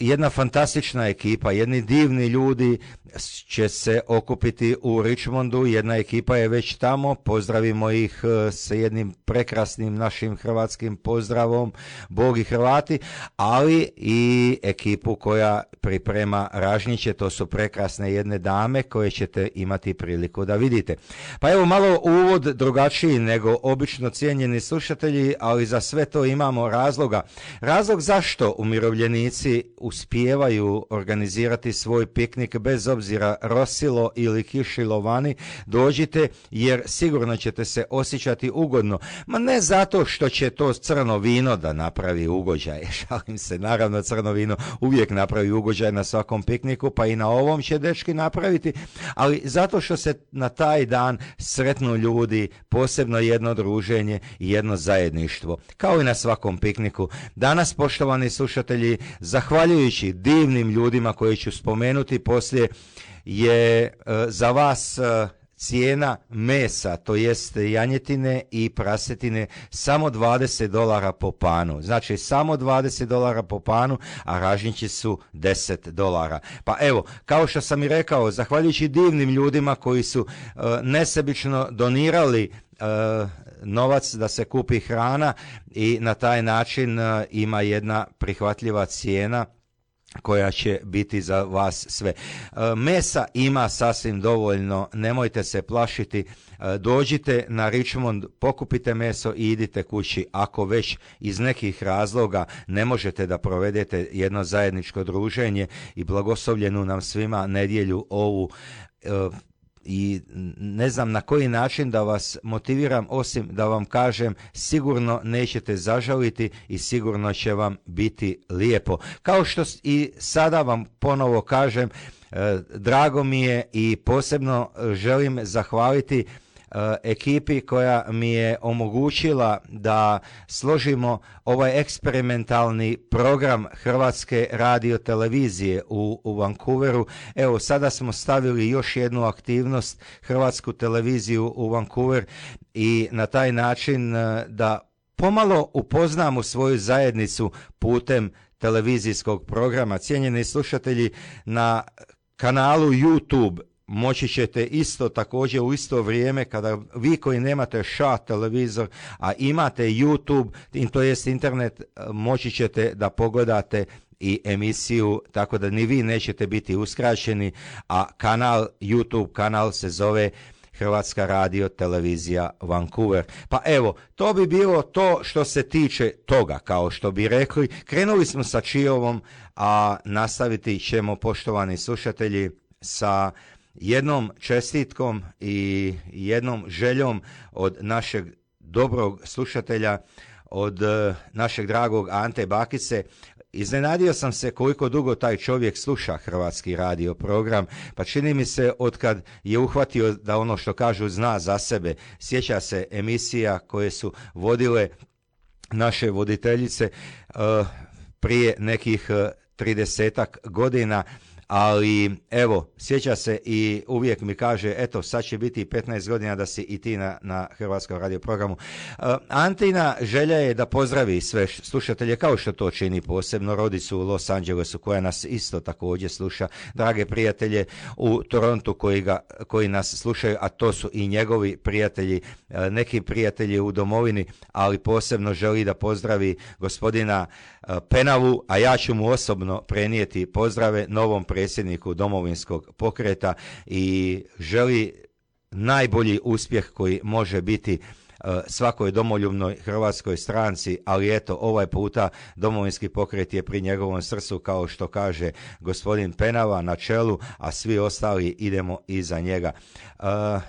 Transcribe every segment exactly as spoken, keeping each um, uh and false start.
jedna fantastična ekipa, jedni divni ljudi će se okupiti u Richmondu, jedna ekipa je već tamo, pozdravimo ih sa jednim prekrasnim našim hrvatskim pozdravom, Bog i Hrvati, ali i ekipu koja priprema Ražnjiće, to su prekrasne jedne dame koje ćete imati priliku da vidite. Pa evo malo uvod drugačiji nego obično, cijenjeni slušatelji, ali za sve to imamo razloga. Razlog zašto umirovljenici uspijevaju organizirati svoj piknik bez obzira rosilo ili kišilo vani, dođite jer sigurno ćete se osjećati ugodno. Ma ne zato što će to crno vino da napravi ugođaj, šalim se, naravno crno vino uvijek napravi ugođaj na svakom pikniku, pa i na ovom će dečki napraviti, ali zato što se na taj dan sretnu ljudi, posebno jedno druženje i jedno zajedništvo, kao i na svakom pikniku. Danas, poštovani slušatelji, zahvaljujući divnim ljudima koje ću spomenuti poslije, je e, za vas e, cijena mesa, to jest janjetine i prasetine, samo dvadeset dolara po panu. Znači samo dvadeset dolara po panu, a ražnjići su deset dolara. Pa evo, kao što sam i rekao, zahvaljujući divnim ljudima koji su e, nesebično donirali e, novac da se kupi hrana i na taj način e, ima jedna prihvatljiva cijena koja će biti za vas sve. Mesa ima sasvim dovoljno, nemojte se plašiti, dođite na Richmond, pokupite meso i idite kući. Ako već iz nekih razloga ne možete da provedete jedno zajedničko druženje i blagoslovljenu nam svima nedjelju ovu, i ne znam na koji način da vas motiviram, osim da vam kažem, sigurno nećete zažaliti i sigurno će vam biti lijepo. Kao što i sada vam ponovo kažem, drago mi je i posebno želim zahvaliti ekipi koja mi je omogućila da složimo ovaj eksperimentalni program Hrvatske radiotelevizije u, u Vancouveru. Evo, sada smo stavili još jednu aktivnost, Hrvatsku televiziju u Vancouver, i na taj način da pomalo upoznamo svoju zajednicu putem televizijskog programa. Cijenjeni slušatelji, na kanalu YouTube moći ćete isto također u isto vrijeme, kada vi koji nemate ša televizor, a imate YouTube, to jest internet, moći ćete da pogledate i emisiju, tako da ni vi nećete biti uskraćeni, a kanal, YouTube kanal se zove Hrvatska radio televizija Vancouver. Pa evo, to bi bilo to što se tiče toga, kao što bi rekli. Krenuli smo sa Čijovom, a nastaviti ćemo, poštovani slušatelji, sa jednom čestitkom i jednom željom od našeg dobrog slušatelja, od našeg dragog Ante Bakice. Iznenadio sam se koliko dugo taj čovjek sluša hrvatski radio program, pa čini mi se otkad je uhvatio da ono što kažu zna za sebe. Sjeća se emisija koje su vodile naše voditeljice uh, prije nekih tridesetak godina, ali evo, sjeća se i uvijek mi kaže, eto, sad će biti petnaest godina da si i ti na, na hrvatskom radio programu. Uh, Antina želja je da pozdravi sve slušatelje, kao što to čini posebno rodicu u Los Angelesu, koja nas isto također sluša, drage prijatelje u Torontu koji, ga, koji nas slušaju, a to su i njegovi prijatelji, uh, neki prijatelji u domovini, ali posebno želi da pozdravi gospodina uh, Penavu, a ja ću mu osobno prenijeti pozdrave novom predsjedniku Domovinskog pokreta i želi najbolji uspjeh koji može biti uh, svakoj domoljubnoj hrvatskoj stranci, ali eto, ovaj puta Domovinski pokret je pri njegovom srcu, kao što kaže gospodin Penava, na čelu, a svi ostali idemo iza njega. Uh,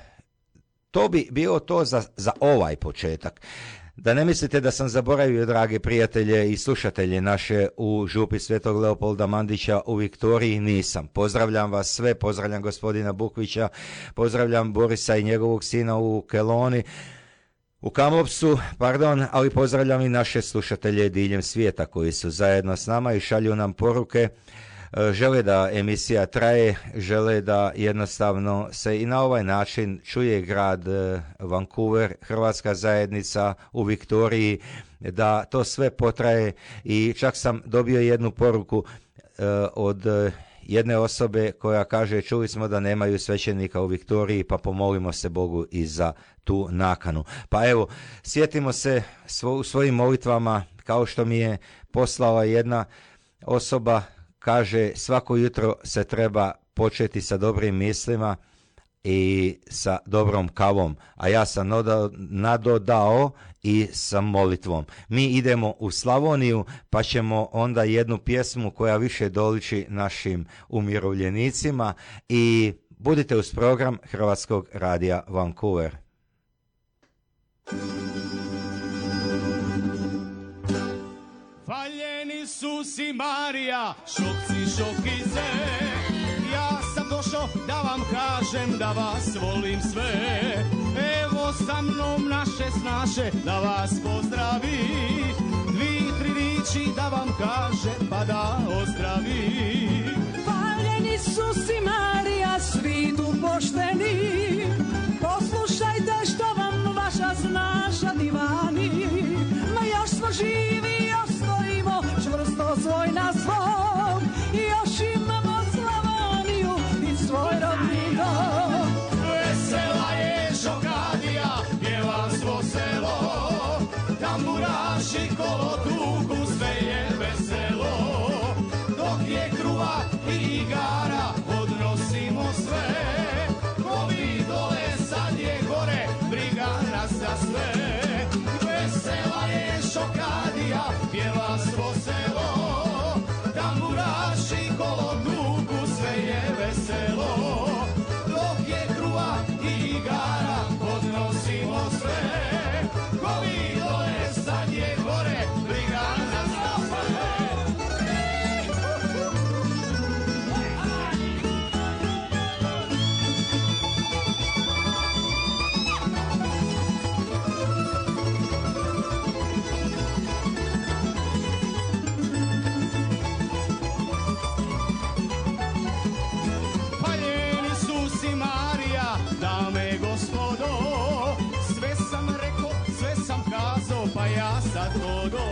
to bi bilo to za, za ovaj početak. Da ne mislite da sam zaboravio, drage prijatelje i slušatelje naše u župi Svetog Leopolda Mandića u Viktoriji, nisam. Pozdravljam vas sve, pozdravljam gospodina Bukvića, pozdravljam Borisa i njegovog sina u Keloni, u Kamlopsu, pardon, ali pozdravljam i naše slušatelje diljem svijeta koji su zajedno s nama i šalju nam poruke. Žele da emisija traje, žele da jednostavno se i na ovaj način čuje grad Vancouver, hrvatska zajednica u Viktoriji, da to sve potraje. I čak sam dobio jednu poruku, od jedne osobe koja kaže čuli smo da nemaju svećenika u Viktoriji, pa pomolimo se Bogu i za tu nakanu. Pa evo, sjetimo se svo, u svojim molitvama, kao što mi je poslala jedna osoba, kaže svako jutro se treba početi sa dobrim mislima i sa dobrom kavom, a ja sam nadodao i sa molitvom. Mi idemo u Slavoniju, pa ćemo onda jednu pjesmu koja više doliči našim umirovljenicima i budite uz program Hrvatskog radija Vancouver. Valjeni Isusi Marija, šokci šokice, ja sam došao da vam kažem da vas volim sve. Evo sa mnom naše snaše da vas pozdravi, dvi, tri riči da vam kaže pa da ozdravi. Valjeni Isusi Marija, svi tu pošteni, poslušajte što vam vaša snaša divani. Ma još smo živi, još stojimo čvrsto svoj na svom, i još imamo Slavoniju i svoj rodni dom. Vesela je Šokadija, pjeva svo selo, tamburaši kolo tuku, sve je veselo. Dok je kruva i igara, odnosimo sve, ko vi dole, sad je gore, briga nas za sve. Vesela je Šokadija, pjeva svo selo, tamburaši kolo tuku, sve je veselo. Dok je kruva i igara, odnosimo sve, ko vi dole, sad je gore, briga nas za sve. Valjeni Isusi Marija, dame i gospodo, sve sam rekao, sve sam kazao, pa ja sad hodo.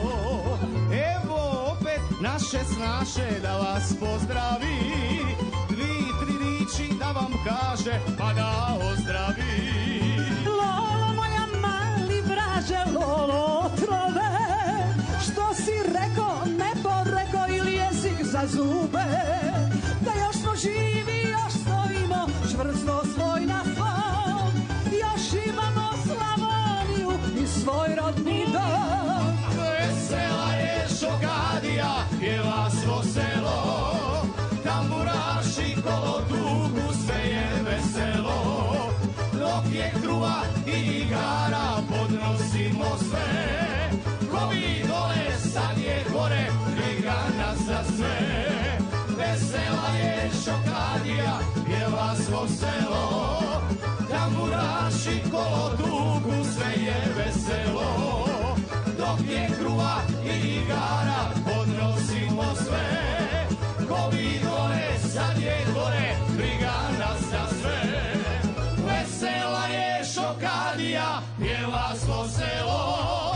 Evo opet naše snaše da vas pozdravi, dvi, tri riči da vam kaže, pa da ozdravi. Lolo moja mali vraže, lolo otrove, što si reko, ne poreko ili jezik za zube, da još smo živi, još stojimo čvrsto svoj na svom, još imamo Slavoniju i svoj rodni dom. Vesela je Šokadija, pjeva svo selo, tamburaši kolo tuku, sve je veselo. Dok je kruva i igara, podnosimo sve, ko vi dole, sad je gore, briga nas za sve. Vesela je Šokadija, pjeva svo selo, tamburaši kolo tuku, sve je veselo. Dok je kruva i igara, podnosimo sve, ko vi dole, sad je gore, briga nas za sve. Vesela je Šokadija, pjeva svo selo,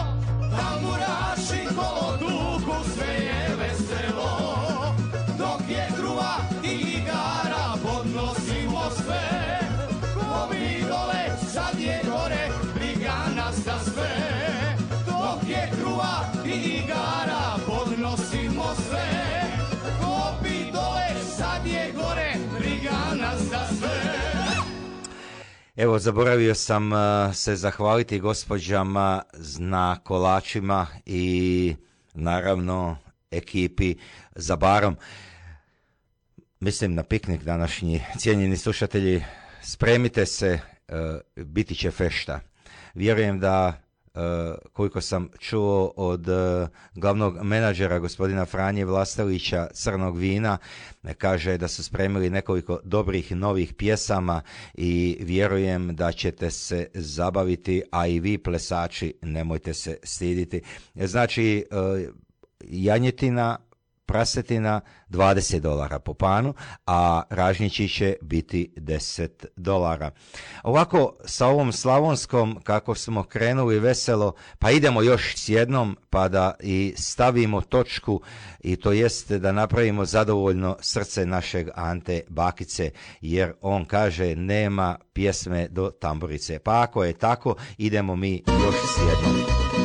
tamburaši kolo tuku, sve je veselo. Dok je kruva i igara, podnosimo sve, ko vi dole, sad je gore, briga nas za sve. Dok je kruva i igara, podnosimo sve, ko vi dole, sad je gore, briga nas za sve. Evo, zaboravio sam uh, se zahvaliti gospođama na kolačima i naravno ekipi za barom. Mislim na piknik današnji. Cijenjeni slušatelji, spremite se, uh, biti će fešta. Vjerujem da Uh, koliko sam čuo od uh, glavnog menadžera gospodina Franje Vlastelića Crnog vina, kaže da su spremili nekoliko dobrih novih pjesama i vjerujem da ćete se zabaviti, a i vi plesači nemojte se stiditi. Znači uh, janjetina, prasetina dvadeset dolara po panu, a ražnjići će biti deset dolara. Ovako, sa ovom slavonskom, kako smo krenuli veselo, pa idemo još s jednom, pa da i stavimo točku, i to jest da napravimo zadovoljno srce našeg Ante Bakice, jer on kaže nema pjesme do tamburice. Pa ako je tako, idemo mi još s jednom.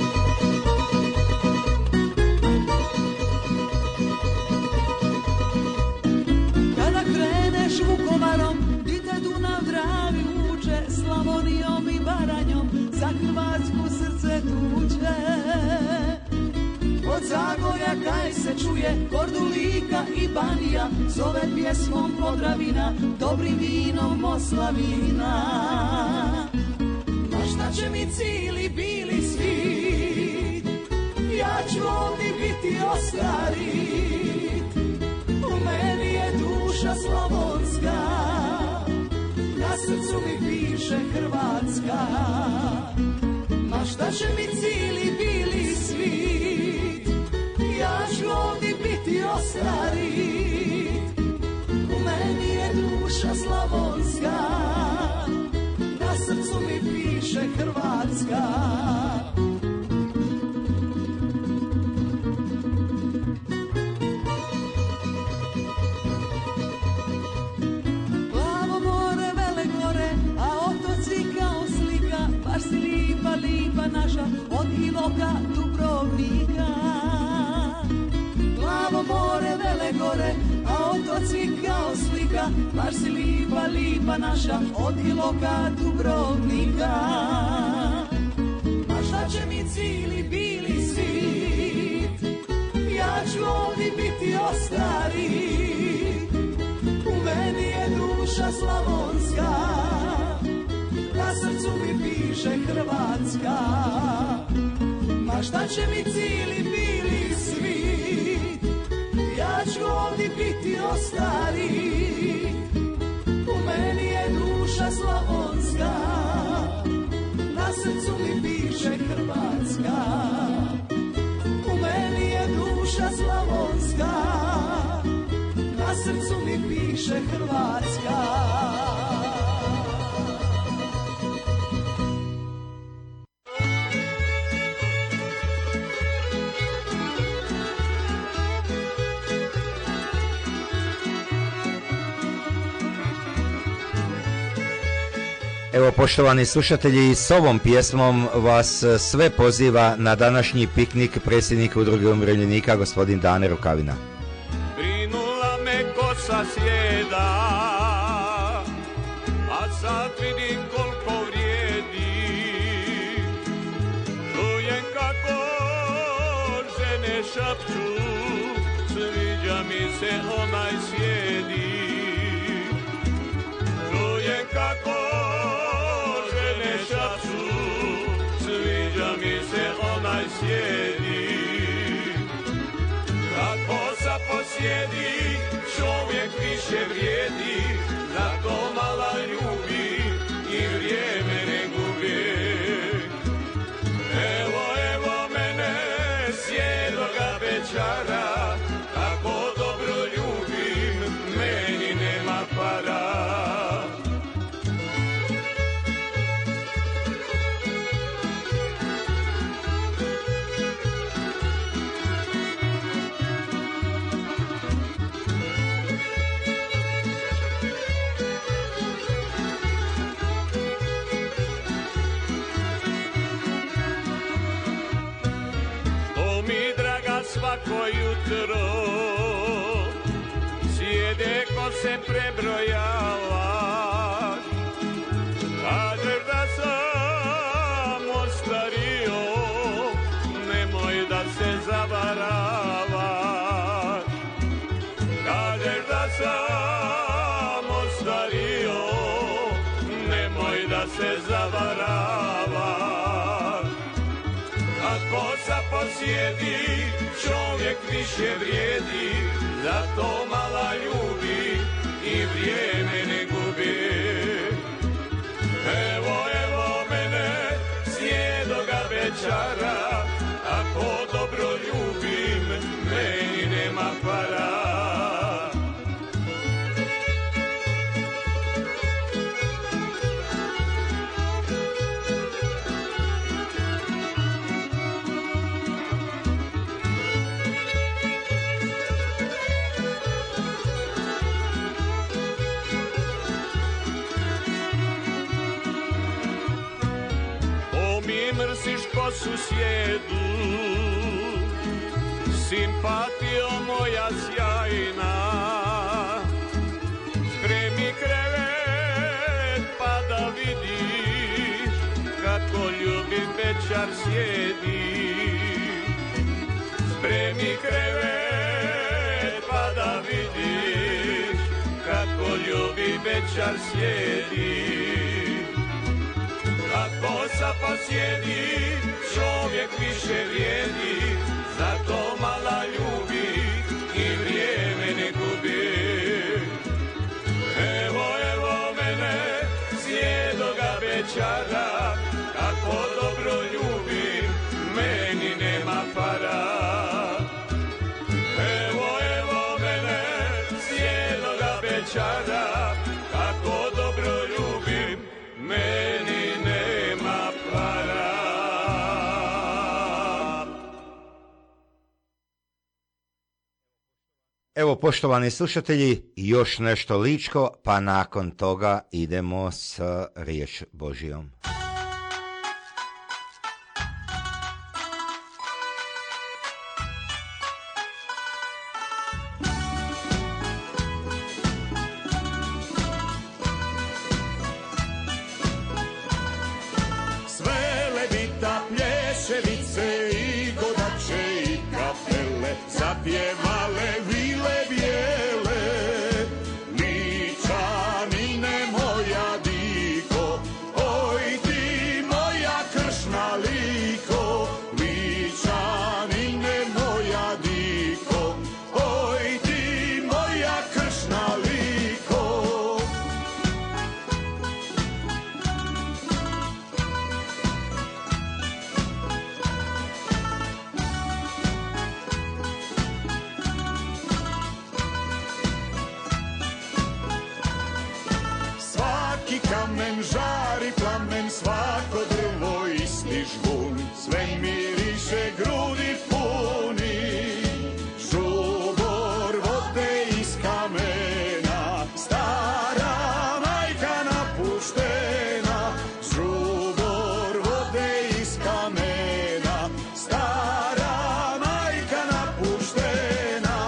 Kada kreneš Vukovarom, di te Dunav Dravi vuče, Slavonijom i Baranjom, za Hrvatsku srce tuče. Od Zagorja kaj se čuje, Kordulika i Banija, zove pjesmom Podravina, dobrim vinom Moslavina. Ma šta će mi cili bili svit, ja ću ovdje biti ostarit. U meni je duša slavonska, na srcu mi piše Hrvatska. Ma šta će mi cili bili svit, ja ću ovdje biti ostarit. U meni je duša slavonska, na srcu mi piše Hrvatska. Plavo more, vele gore, a otoci kao slika, baš si lipa, lipa naša, od Iloka Dubrovnika. Plavo more, vele gore, a otoci kao slika, baš si lipa, lipa naša, od Iloka Dubrovnika. A šta će mi cili bili svit, ja ću ovdje biti ostarit. U meni je duša slavonska, na srcu mi piše Hrvatska. Ma šta će mi cili bili svit, ja ću ovdje biti ostarit. U meni je duša slavonska, na srcu mi piše Hrvatska. U meni je duša slavonska, na srcu mi piše Hrvatska. Evo, poštovani slušatelji, s ovom pjesmom vas sve poziva na današnji piknik predsjednik Udruge umirovljenika, gospodin Dane Rukavina. Brinula me kosa sjeda, a sad vidim koliko vrijedi. Čujem kako žene šapću, sviđa mi se onaj sjedi. Čujem kako šapću, sviđa mi se onaj sjedi. Kako sa posjedi, čovjek više vrijedi, zato mala ljubi i vrijeme ne gubi. Evo, evo mene, sjedoga večara, kako dobro ljubim, meni nema para. Svako jutro sjede ko se prebrojava, kažeš da sam ostario, nemoj da se zavaravaš. Kažeš da sam ostario, nemoj da se zavaravaš. Ako sa posjedi, čovjek više vrijedi, zato mala ljubi i vrijeme ne gubi. Evo, evo mene, sjedoga večara, ako dobro ljubim, meni nema para. su sjedu, simpatio moja sjajna. Spremi krevet pa da vidiš kako ljubi večar sjedi. Spremi krevet pa da vidiš kako ljubi večar sjedi. Kako sa posjedi, čovjek više vrijedi, zato mala ljubi i vrijeme ne gubi. Evo, evo mene, sjedoga večara, kako dobro ljubim, meni nema para. Evo, evo mene, sjedoga večara, kako dobro ljubim, meni nema para. Evo, poštovani slušatelji, još nešto ličko, pa nakon toga idemo s riječ Božijom. Sve levita, plješevice i godače i kapele zapjevale vile bijele. Ličanine moja diko, oj ti moja kršna liko. Ličanine moja diko, oj ti moja kršna liko. Svaki kamen žari plamen, svako drvo isti žbun, sve miriše grudi puni. Žubor vode iz kamena, stara majka napuštena. Žubor vode iz kamena, stara majka napuštena.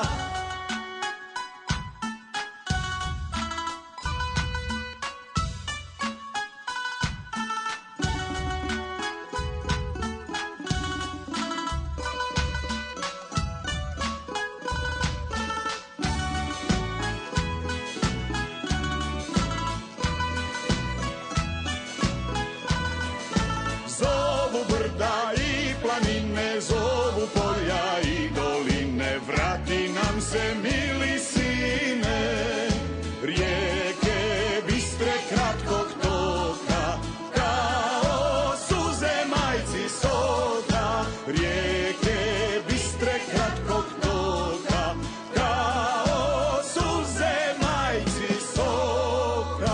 Zovu brda i planine, zovu polja i doline, vrati nam se mili sine. Rijeke bistre kratkog toka, kao suze majci soka. Rijeke bistre kratkog toka, kao suze majci soka.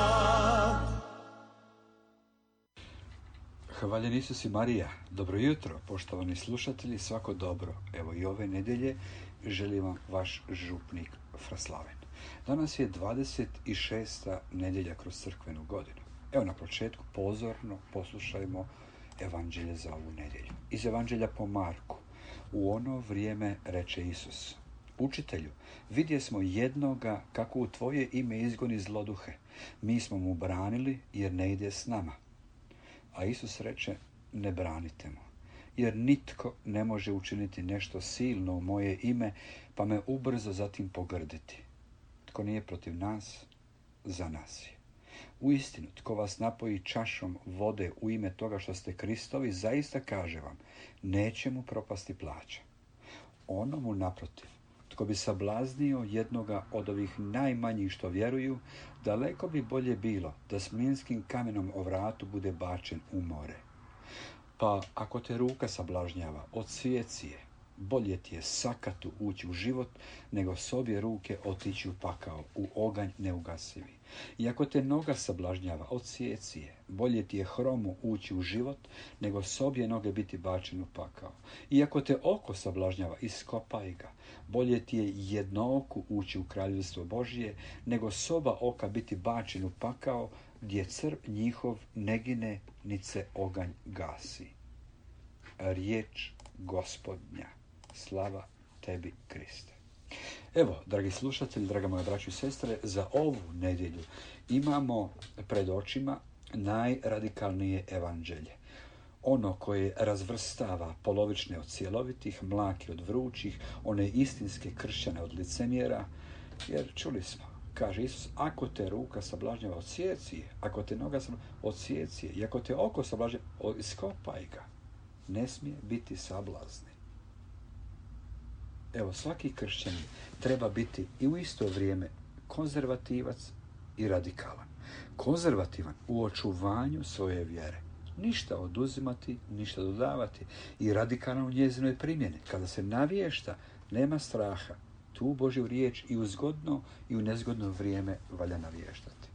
Hvaljen Isus i Marija, dobro jutro, poštovani slušatelji, svako dobro. Evo i ove nedjelje želim vam vaš župnik Fraslaven. Danas je dvadeset šesta nedjelja kroz crkvenu godinu. Evo na početku pozorno poslušajmo evanđelje za ovu nedjelju. Iz evanđelja po Marku. U ono vrijeme reče Isus: Učitelju, vidje smo jednoga kako u tvoje ime izgoni zloduhe. Mi smo mu branili jer ne ide s nama. A Isus reče: ne branite mu, jer nitko ne može učiniti nešto silno u moje ime, pa me ubrzo zatim pogrditi. Tko nije protiv nas, za nas je. Uistinu, tko vas napoji čašom vode u ime toga što ste Kristovi, zaista kaže vam, neće mu propasti plaća. Onomu naprotiv, tko bi sablaznio jednoga od ovih najmanjih što vjeruju, daleko bi bolje bilo da s mlinskim kamenom o vratu bude bačen u more. Pa ako te ruka sablažnjava, odsjeci je. Bolje ti je sakatu ući u život, nego s obje ruke otići u pakao, u oganj neugasivi. I ako te noga sablažnjava, odsjeci je. Bolje ti je hromu ući u život, nego s obje noge biti bačen u pakao. I ako te oko sablažnjava, iskopaj ga. Bolje ti je jednooku ući u kraljevstvo Božije, nego s oba oka biti bačen u pakao, gdje crv njihov ne gine, nit se oganj gasi. riječ Gospodnja. Slava tebi, Kriste. Evo, dragi slušatelji, draga moja braćo i sestre, za ovu nedjelju imamo pred očima najradikalnije evanđelje. Ono koje razvrstava polovične od cjelovitih, mlake od vrućih, one istinske kršćane od licemjera, jer čuli smo, kaže Isus, ako te ruka sablažnjava, odsjeci je, ako te noga sablažnjava, odsjeci je, i ako te oko sablažnjava, iskopaj ga. Ne smije biti sablazni. Evo, svaki kršćanin treba biti i u isto vrijeme konzervativac i radikalan. Konzervativan u očuvanju svoje vjere. Ništa oduzimati, ništa dodavati. I radikalan u njezinoj primjeni. Kada se navješta, nema straha. Tu Božju riječ i u zgodno i u nezgodno vrijeme valja navještati.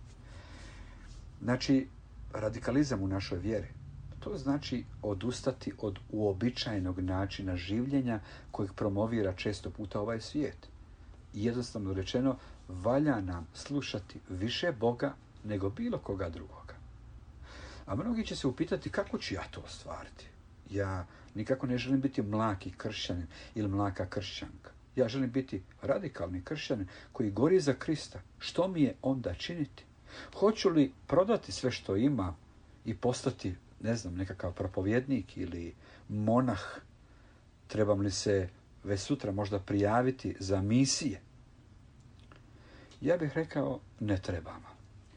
Znači, radikalizam u našoj vjeri. To znači odustati od uobičajenog načina življenja kojeg promovira često puta ovaj svijet. Jednostavno rečeno, valja nam slušati više Boga nego bilo koga drugoga. A mnogi će se upitati kako ću ja to ostvariti. Ja nikako ne želim biti mlaki kršćanin ili mlaka kršćanka. Ja želim biti radikalni kršćanin koji gori za Krista. Što mi je onda činiti? Hoću li prodati sve što imam i postati, ne znam, nekakav propovjednik ili monah? Trebam li se već sutra možda prijaviti za misije? Ja bih rekao, ne trebamo.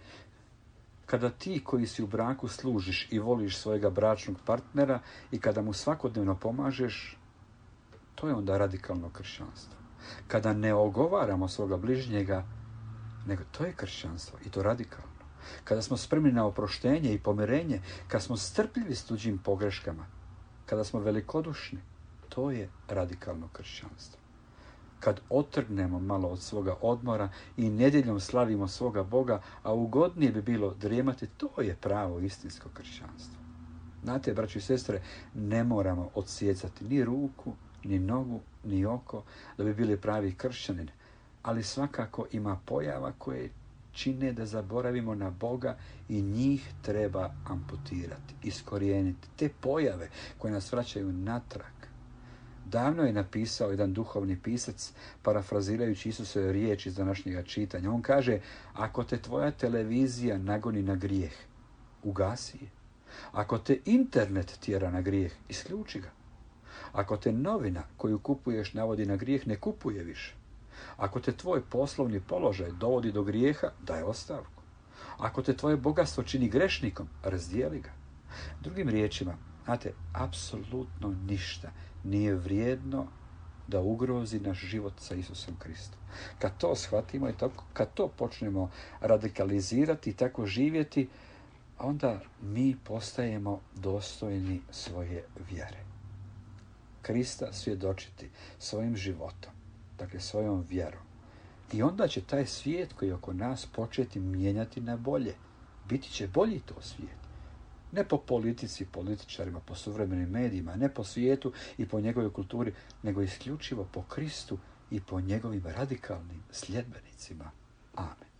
Kada ti koji si u braku služiš i voliš svojega bračnog partnera i kada mu svakodnevno pomažeš, to je onda radikalno kršćanstvo. Kada ne ogovaramo svoga bližnjega, nego to je kršćanstvo i to radikalno. Kada smo spremni na oproštenje i pomirenje, kada smo strpljivi s tuđim pogreškama, kada smo velikodušni, to je radikalno kršćanstvo. Kad otrgnemo malo od svoga odmora i nedjeljom slavimo svoga Boga, a ugodnije bi bilo drijemati, to je pravo istinsko kršćanstvo. Znate, braći i sestre, ne moramo odsjecati ni ruku, ni nogu, ni oko da bi bili pravi kršćanin, ali svakako ima pojava koje čine da zaboravimo na Boga i njih treba amputirati, iskorijeniti. Te pojave koje nas vraćaju natrag. Davno je napisao jedan duhovni pisac, parafrazirajući Isusove riječi iz današnjega čitanja. On kaže, ako te tvoja televizija nagoni na grijeh, ugasi je. Ako te internet tjera na grijeh, isključi ga. Ako te novina koju kupuješ navodi na grijeh, ne kupuje više. Ako te tvoj poslovni položaj dovodi do grijeha, daj ostavku. Ako te tvoje bogatstvo čini grešnikom, razdijeli ga. Drugim riječima, znate, apsolutno ništa nije vrijedno da ugrozi naš život sa Isusom Kristom. Kad to shvatimo i tako, kad to počnemo radikalizirati i tako živjeti, onda mi postajemo dostojni svoje vjere. Krista svjedočiti svojim životom, dakle svojom vjerom. I onda će taj svijet koji je oko nas početi mijenjati na bolje. Biti će bolji to svijet. Ne po politici, političarima, po suvremenim medijima, ne po svijetu i po njegovoj kulturi, nego isključivo po Kristu i po njegovim radikalnim sljedbenicima. Amen.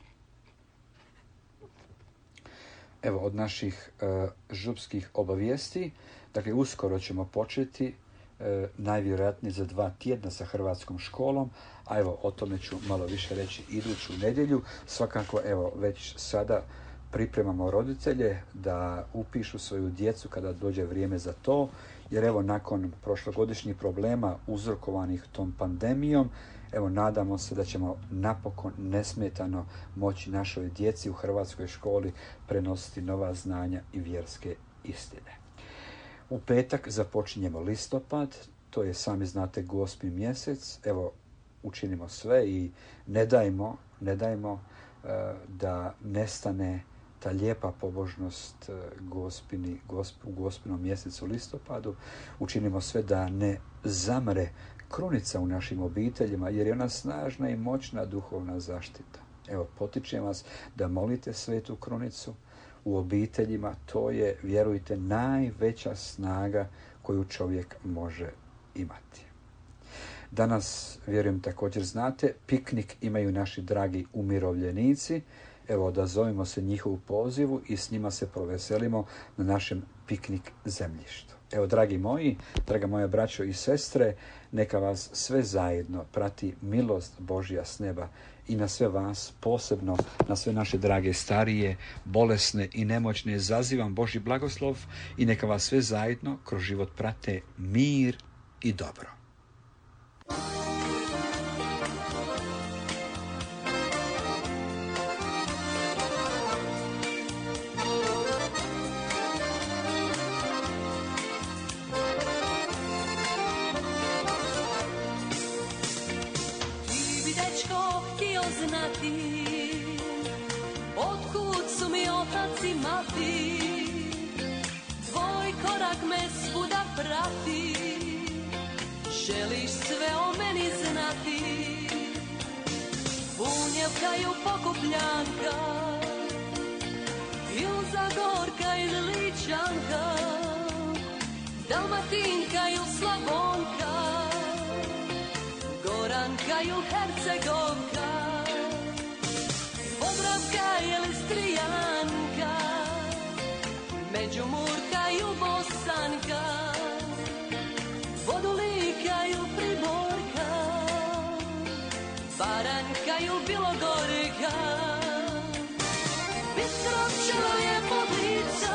Evo od naših uh, župskih obavijesti, dakle uskoro ćemo početi uh, najvjerojatnije za dva tjedna sa hrvatskom školom, a evo o tome ću malo više reći iduću nedjelju. Svakako evo već sada pripremamo roditelje da upišu svoju djecu kada dođe vrijeme za to, jer evo nakon prošlogodišnjih problema uzrokovanih tom pandemijom, evo nadamo se da ćemo napokon nesmetano moći našoj djeci u hrvatskoj školi prenositi nova znanja i vjerske istine. U petak započinjemo listopad, to je, sami znate, Gospin mjesec. Evo, učinimo sve i ne dajmo, ne dajmo uh, da nestane ta lijepa pobožnost Gospini, gosp, u Gospinom mjesecu listopadu. Učinimo sve da ne zamre krunica u našim obiteljima, jer je ona snažna i moćna duhovna zaštita. Evo, potičem vas da molite svetu krunicu u obiteljima. To je, vjerujte, najveća snaga koju čovjek može imati. Danas, vjerujem, također znate, piknik imaju naši dragi umirovljenici. Evo, odazovimo se njihovu pozivu i s njima se proveselimo na našem piknik zemljištu. Evo, dragi moji, draga moja braćo i sestre, neka vas sve zajedno prati milost Božja s neba i na sve vas, posebno na sve naše drage starije, bolesne i nemoćne, zazivam Božji blagoslov i neka vas sve zajedno kroz život prate mir i dobro. Otkud su mi otac i mati, tvoj korak me svuda prati, želiš sve o meni znati. Bunjevka i Pokupljanka, il Zagorka ili Ličanka, Dalmatinka il Slavonka, Goranka il Hercegovka, Podravka ili Strijanka, Međumurka ili Bosanka, Vodulika ili Primorka, Baranka ili Bilogorka, Bitrovčeva je Podlica,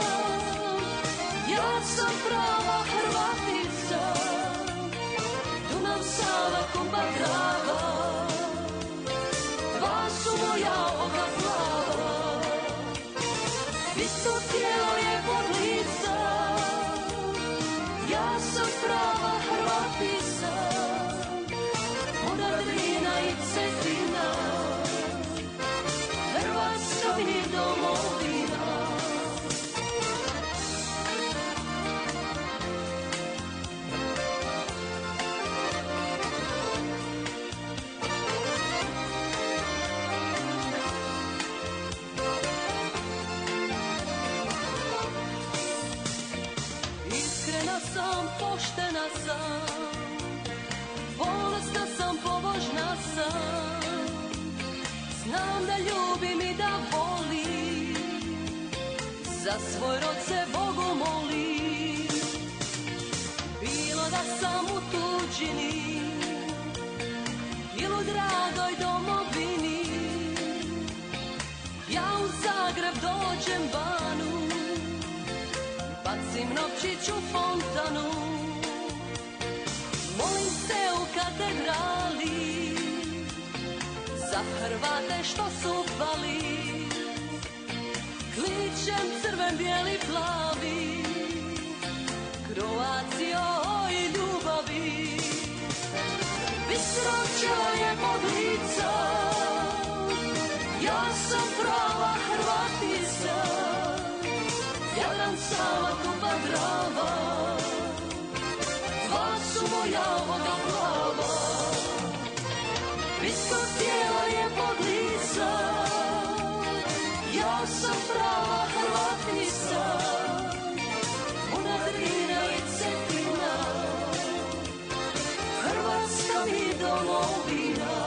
ja sam prava Hrvatica, Dunav, Sava, Kupa, Drava, dva su moja oka plava, isto tijelo je Podlica, ja sam prava Hrvatica, Una, Drina i Cetina, Hrvatska mi domovina. Iskrena sam, poštena sam, bolesna sam, pobožna sam, znam da ljubim i da volim, za svoj rod se Bogu molim. Bilo da sam u tuđini ili u dragoj domovini, ja u Zagreb dođem vanu, bacim novčić u fontanu, molim se u katedrali za Hrvate što su pali, kličem crven, bijeli, plavi, Kroacijo i ljubavi. Bitrovčeva je Podlica, ja sam prava Hrvatica, Jadran, Sava, Kupa, Drava, dva su moja oka plava, isto tijelo je Podlica, ja sam prava Hrvatica, Una, Drina i Cetina, Hrvatska mi domovina,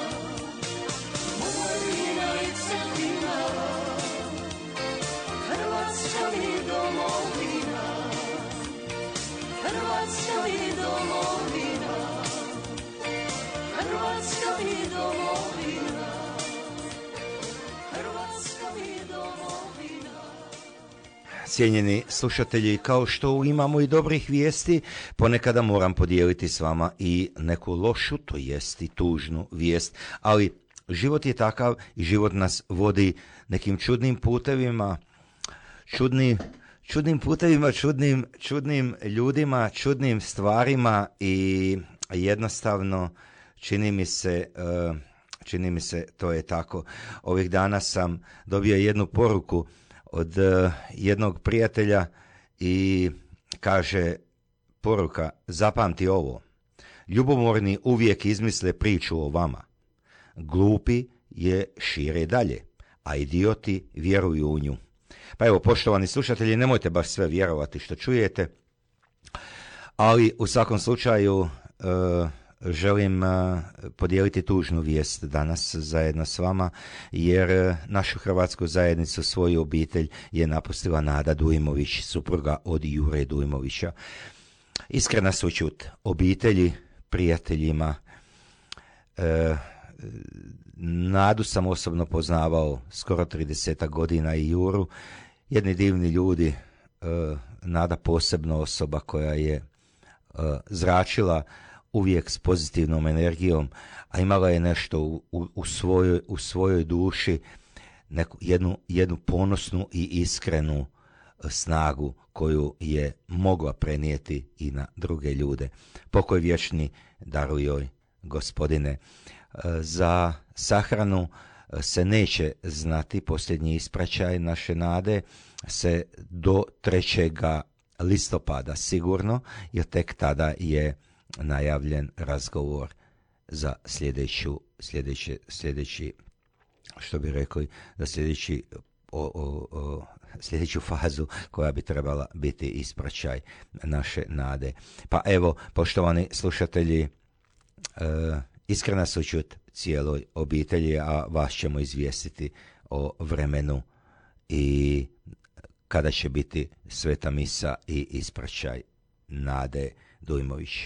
Una, Drina i Cetina, Hrvatska mi domovina, Hrvatska mi domovina, Hrvatska mi domovina, Hrvatska mi domovina. Cijenjeni slušatelji, kao što imamo i dobrih vijesti, ponekada moram podijeliti s vama i neku lošu, to jest i tužnu vijest, ali život je takav i život nas vodi nekim čudnim putevima, čudnim, čudnim putevima, čudnim, čudnim ljudima, čudnim stvarima i jednostavno čini mi se, uh, čini mi se to je tako. Ovih dana sam dobio jednu poruku od uh, jednog prijatelja i kaže poruka, zapamti ovo, ljubomorni uvijek izmisle priču o vama, glupi je šire dalje, a idioti vjeruju u nju. Pa evo, poštovani slušatelji, nemojte baš sve vjerovati što čujete, ali u svakom slučaju uh, želim uh, podijeliti tužnu vijest danas zajedno s vama, jer uh, našu hrvatsku zajednicu, svoju obitelj je napustila Nada Dujmović, supruga od Jure Dujmovića. Iskrena sućut obitelji, prijateljima. Uh, Nadu sam osobno poznavao skoro trideset godina i Juru. Jedni divni ljudi, uh, Nada posebno osoba koja je uh, zračila uvijek s pozitivnom energijom, a imala je nešto u, u, u, svojoj, u svojoj duši, neku, jednu, jednu ponosnu i iskrenu snagu koju je mogla prenijeti i na druge ljude. Pokoj vječni daruj joj, Gospodine. Za sahranu se neće znati, posljednji ispraćaj naše Nade se do trećeg listopada sigurno, jer tek tada je najavljen razgovor za sljedeću, sljedeći, sljedeći, što bi rekli, za sljedeći, o, o, o, sljedeću fazu koja bi trebala biti ispraćaj naše Nade. Pa evo, poštovani slušatelji, e, iskrena sućut cijeloj obitelji, a vas ćemo izvijestiti o vremenu i kada će biti sveta misa i ispraćaj Nade Dujmović.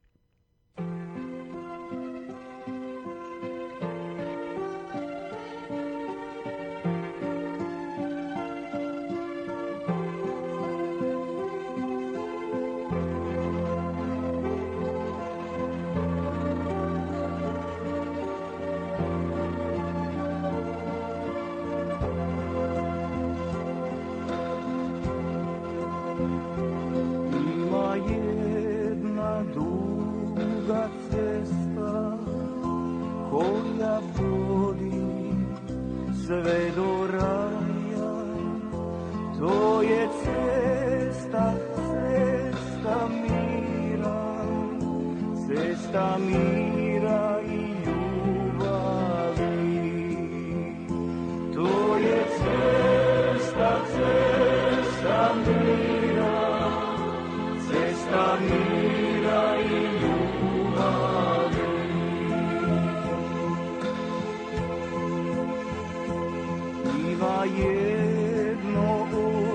Sve do raja, to je cesta, cesta mira, cesta mira i ljubavi. To je cesta, cesta mira, cesta mira i ljubavi. Ima jedno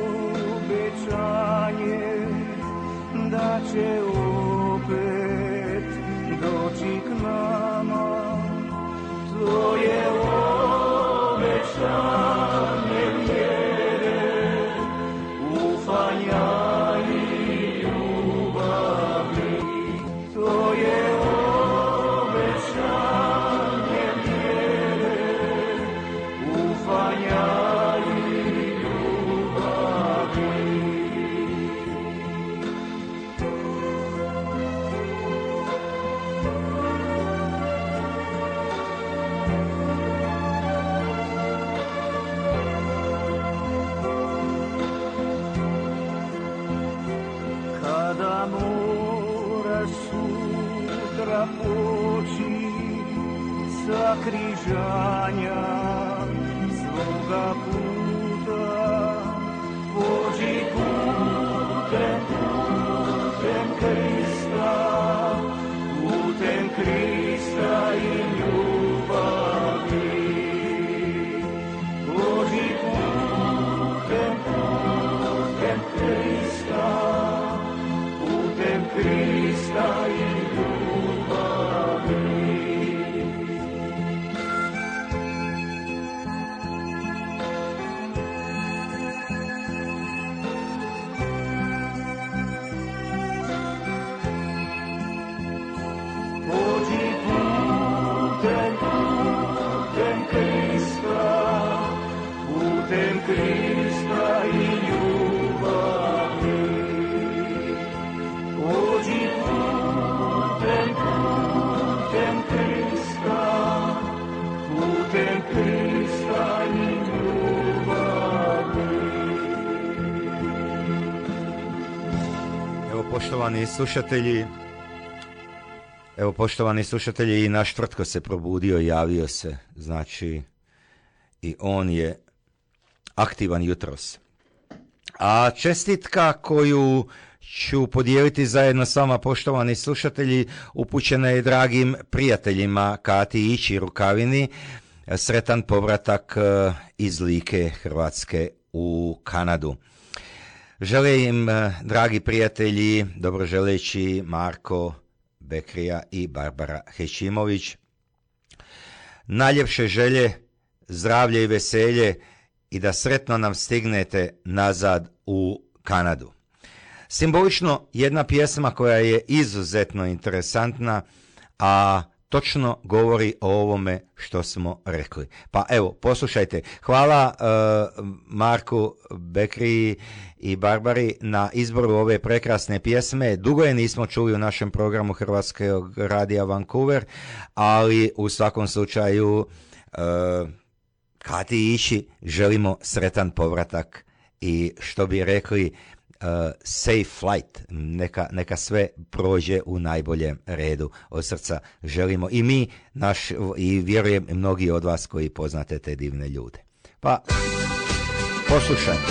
obećanje da će opet doći k nama. To je obećanje vjere, ufanja i ljubavi. To je obećanje vjere, ufanja i ljubavi. Kada moraš sutra poći sa križanja svoga puta, pođi putem, putem Krista, putem Krista i ljubavi. Pođi putem, putem Krista, putem Krista i ljubavi. Pođi putem, putem Krista, putem Krista i ljubavi. Pođi putem, putem Krista, putem Krista i ljubavi. Evo, poštovani slušatelji, evo poštovani slušatelji, i naš Tvrtko se probudio i javio se, znači i on je aktivan jutros. A čestitka koju ću podijeliti zajedno s vama, poštovani slušatelji, upućene je dragim prijateljima Kati Ići Rukavini, sretan povratak iz Like, Hrvatske u Kanadu. Žele im, dragi prijatelji, dobroželeći Marko Bekrija i Barbara Hećimović, najljepše želje, zdravlje i veselje i da sretno nam stignete nazad u Kanadu. Simbolično jedna pjesma koja je izuzetno interesantna, a točno govori o ovome što smo rekli. Pa evo, poslušajte. Hvala uh, Marku Bekriji i Barbari na izboru ove prekrasne pjesme. Dugo je nismo čuli u našem programu Hrvatskog radija Vancouver, ali u svakom slučaju uh, Kati Ići želimo sretan povratak i što bi rekli Uh, safe flight, neka, neka sve prođe u najboljem redu. Od srca želimo i mi, naš, i vjerujem mnogi od vas koji poznate te divne ljude. Pa, poslušajmo.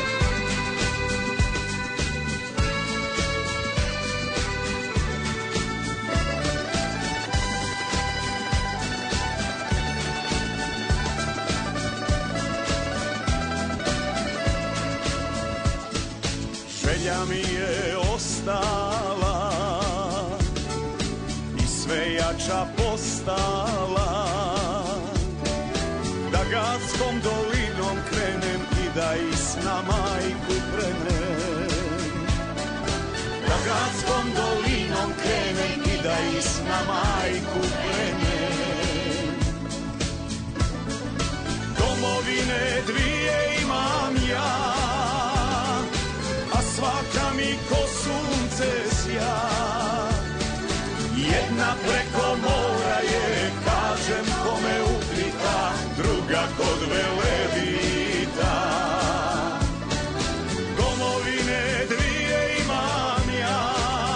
Želja mi je ostala i sve jača postala, da Gatskom dolinom krenem i da Isna majku prenem. Da Gatskom dolinom krenem i da Isna majku prenem. Domovine dvije imam ja, svaka mi ko sunce sja. Jedna preko mora je, kažem kome upita, druga kod Velebita. Domovine dvije imam ja,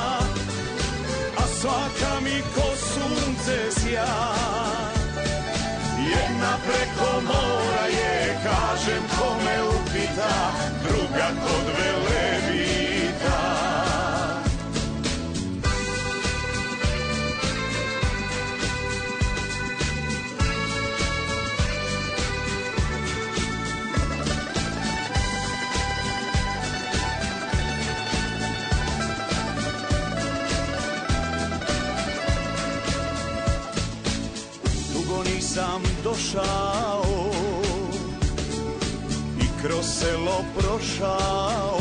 a svaka mi ko sunce sja. Jedna preko mora je, kažem kome upita, druga kod Velebita. Dugo nisam došao i kroz selo prošao,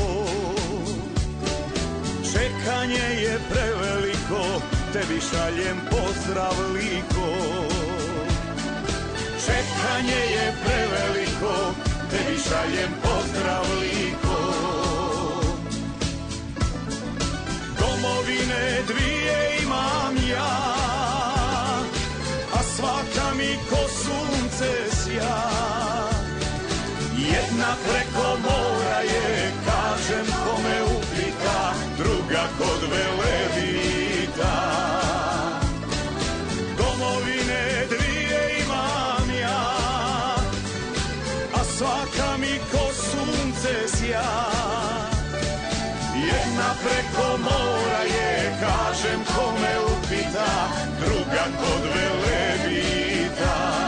čekanje je preveliko, tebi šaljem pozdrav liko. Čekanje je preveliko, tebi šaljem pozdrav liko. Domovine dvije imam ja, a svaka mi ko sunce sja. Jedna preko mora je, kažem kome upita, druga kod Velebita. Domovine dvije imam ja, a svaka mi ko sunce sja. Jedna preko mora je, kažem kome upita, druga kod Velebita.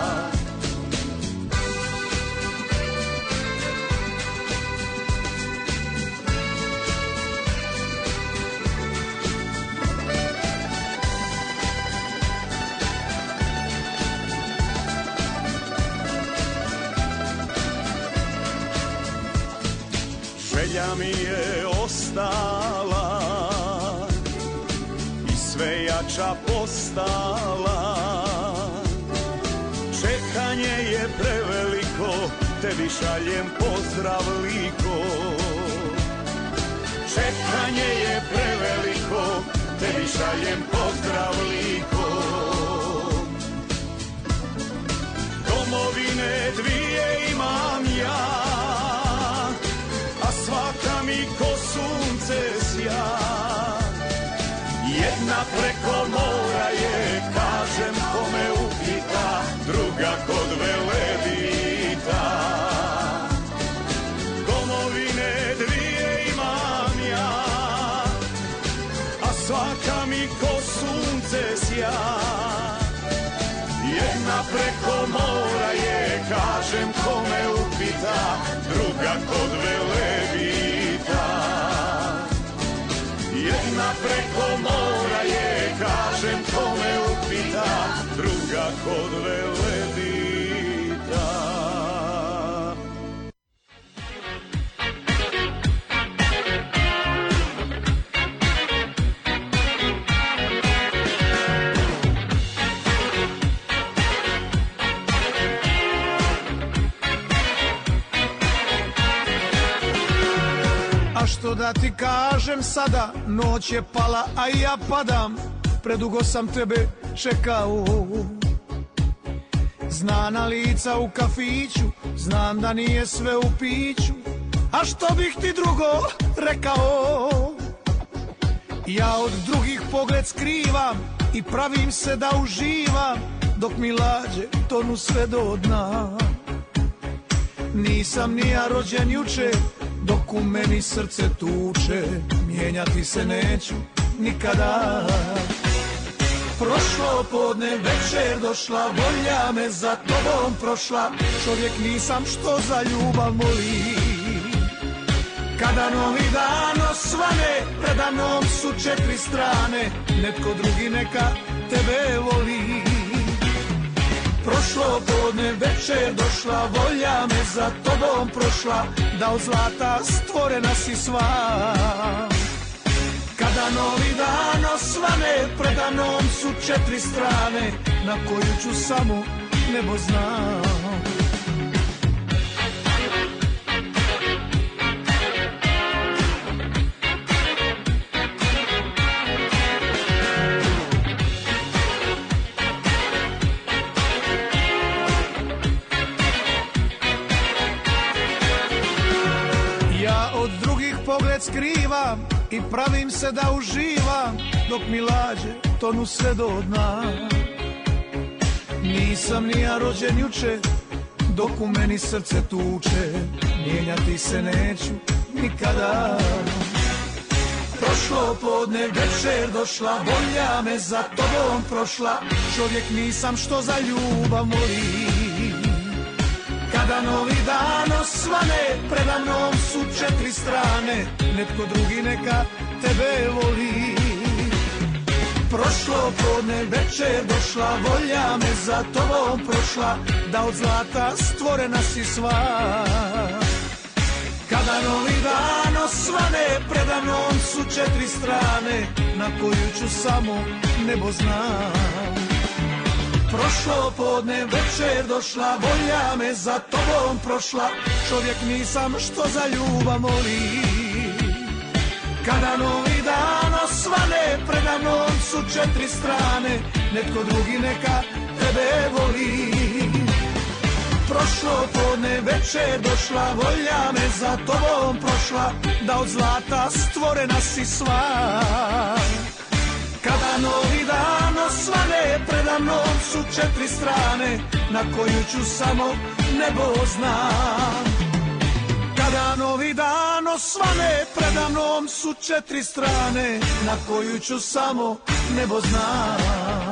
Želja mi je ostala i sve jača postala, čekanje je preveliko, tebi šaljem pozdrav liko. Čekanje je preveliko, tebi šaljem pozdrav liko. Domovine dvije imam ja, a svaka mi ko sunce sja. Jedna preko mora je, kažem kome upita, druga kod Velebita. Domovine dvije imam ja, preko mora je, kažem kome upita, druga kod Velebita. Jedna preko mora je, kažem kome upita, druga kod Velebita. Što da ti kažem sada, noć je pala, a ja padam, predugo sam tebe čekao. Znana lica u kafiću, znam da nije sve u piću, a što bih ti drugo rekao? Ja od drugih pogled skrivam i pravim se da uživam, dok mi lađe tonu sve do dna. Nisam ni ja rođen juče, dok u meni srce tuče, mijenjati se neću nikada. Prošlo podne, večer došla, volja me za tobom prošla, čovjek nisam što za ljubav moli. Kada novi dan osvane, preda mnom su četiri strane, netko drugi neka tebe voli. Prošlo podne, večer došla, volja me za tobom prošla, da od zlata stvorena si sva. Kada novi dan osvane, preda mnom su četiri strane, na koju ću samo nebo znam. Pogled skrivam i pravim se da uživam, dok mi lađe tonu sve do dna. Nisam ni ja rođen juče, dok u meni srce tuče, mijenjati se neću nikada. Prošlo podne, večer došla, volja me za tobom prošla, čovjek nisam što za ljubav moli. Kada novi dan osvane, preda mnom su četiri strane, netko drugi neka tebe voli. Prošlo podne, večer došla, volja me za tobom prošla, da od zlata stvorena si sva. Kada novi dan osvane, preda mnom su četiri strane, na koju ću samo nebo znam. Prošlo podne, večer došla, volja me za tobom prošla, čovjek nisam što za ljubav moli. Kada novi dan osvane, preda mnom su četiri strane, netko drugi neka tebe voli. Prošlo podne, večer došla, volja me za tobom prošla, da od zlata stvorena si sva. Kada novi dan osvane, preda mnom su četiri strane, na koju ću samo nebo znam. Kada novi dan osvane, preda mnom su četiri strane, na koju ću samo nebo znam.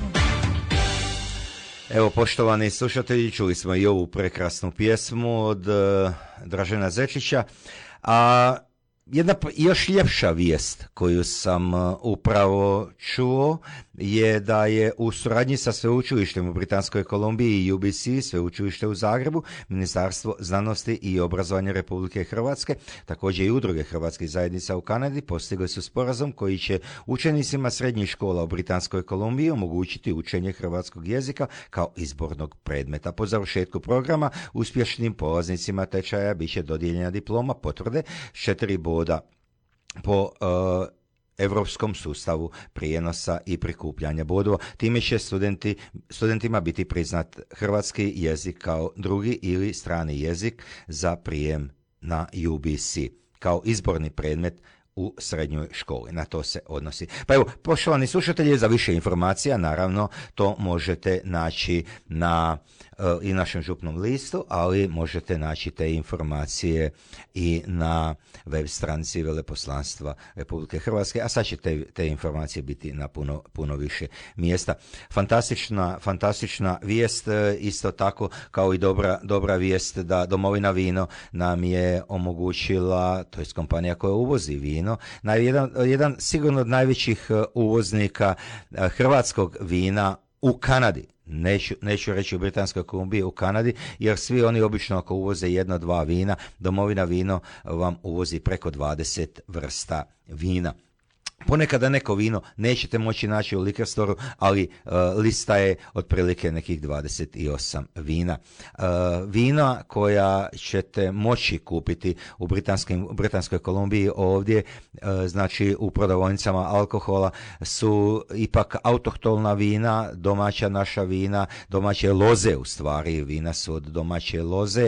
Evo, poštovani slušatelji, čuli smo i ovu prekrasnu pjesmu od uh, Dražena Zečića, a jedna još ljepša vijest koju sam upravo čuo je da je u suradnji sa sveučilištem u Britanskoj Kolumbiji i U B C, sveučilište u Zagrebu, Ministarstvo znanosti i obrazovanja Republike Hrvatske, također i udruge hrvatskih zajednica u Kanadi postigli su sporazum koji će učenicima srednjih škola u Britanskoj Kolumbiji omogućiti učenje hrvatskog jezika kao izbornog predmeta. Po završetku programa uspješnim polaznicima tečaja bit će dodijeljena diploma potvrde s četiri boda po uh, europskom sustavu prijenosa i prikupljanja bodova. Time će studenti, studentima biti priznat hrvatski jezik kao drugi ili strani jezik za prijem na U B C kao izborni predmet u srednjoj školi. Na to se odnosi. Pa evo, poštovani slušatelji, za više informacija, naravno, to možete naći na uh, i našem župnom listu, ali možete naći te informacije i na web stranici Veleposlanstva Republike Hrvatske, a sad će te, te informacije biti na puno, puno više mjesta. Fantastična, fantastična vijest, isto tako kao i dobra, dobra vijest da Domovina vino nam je omogućila, to je kompanija koja uvozi vino, na jedan, jedan sigurno od najvećih uvoznika hrvatskog vina u Kanadi. Neću, neću reći u Britanskoj Kolumbiji, u Kanadi, jer svi oni obično ako uvoze jedno, dva vina, Domovina vino vam uvozi preko dvadeset vrsta vina. Ponekada neko vino nećete moći naći u liquor storu, ali uh, lista je otprilike nekih dvadeset osam vina. Uh, vina koja ćete moći kupiti u, u Britanskoj Kolumbiji ovdje, uh, znači u prodavaonicama alkohola, su ipak autohtona vina, domaća naša vina, domaće loze u stvari, vina su od domaće loze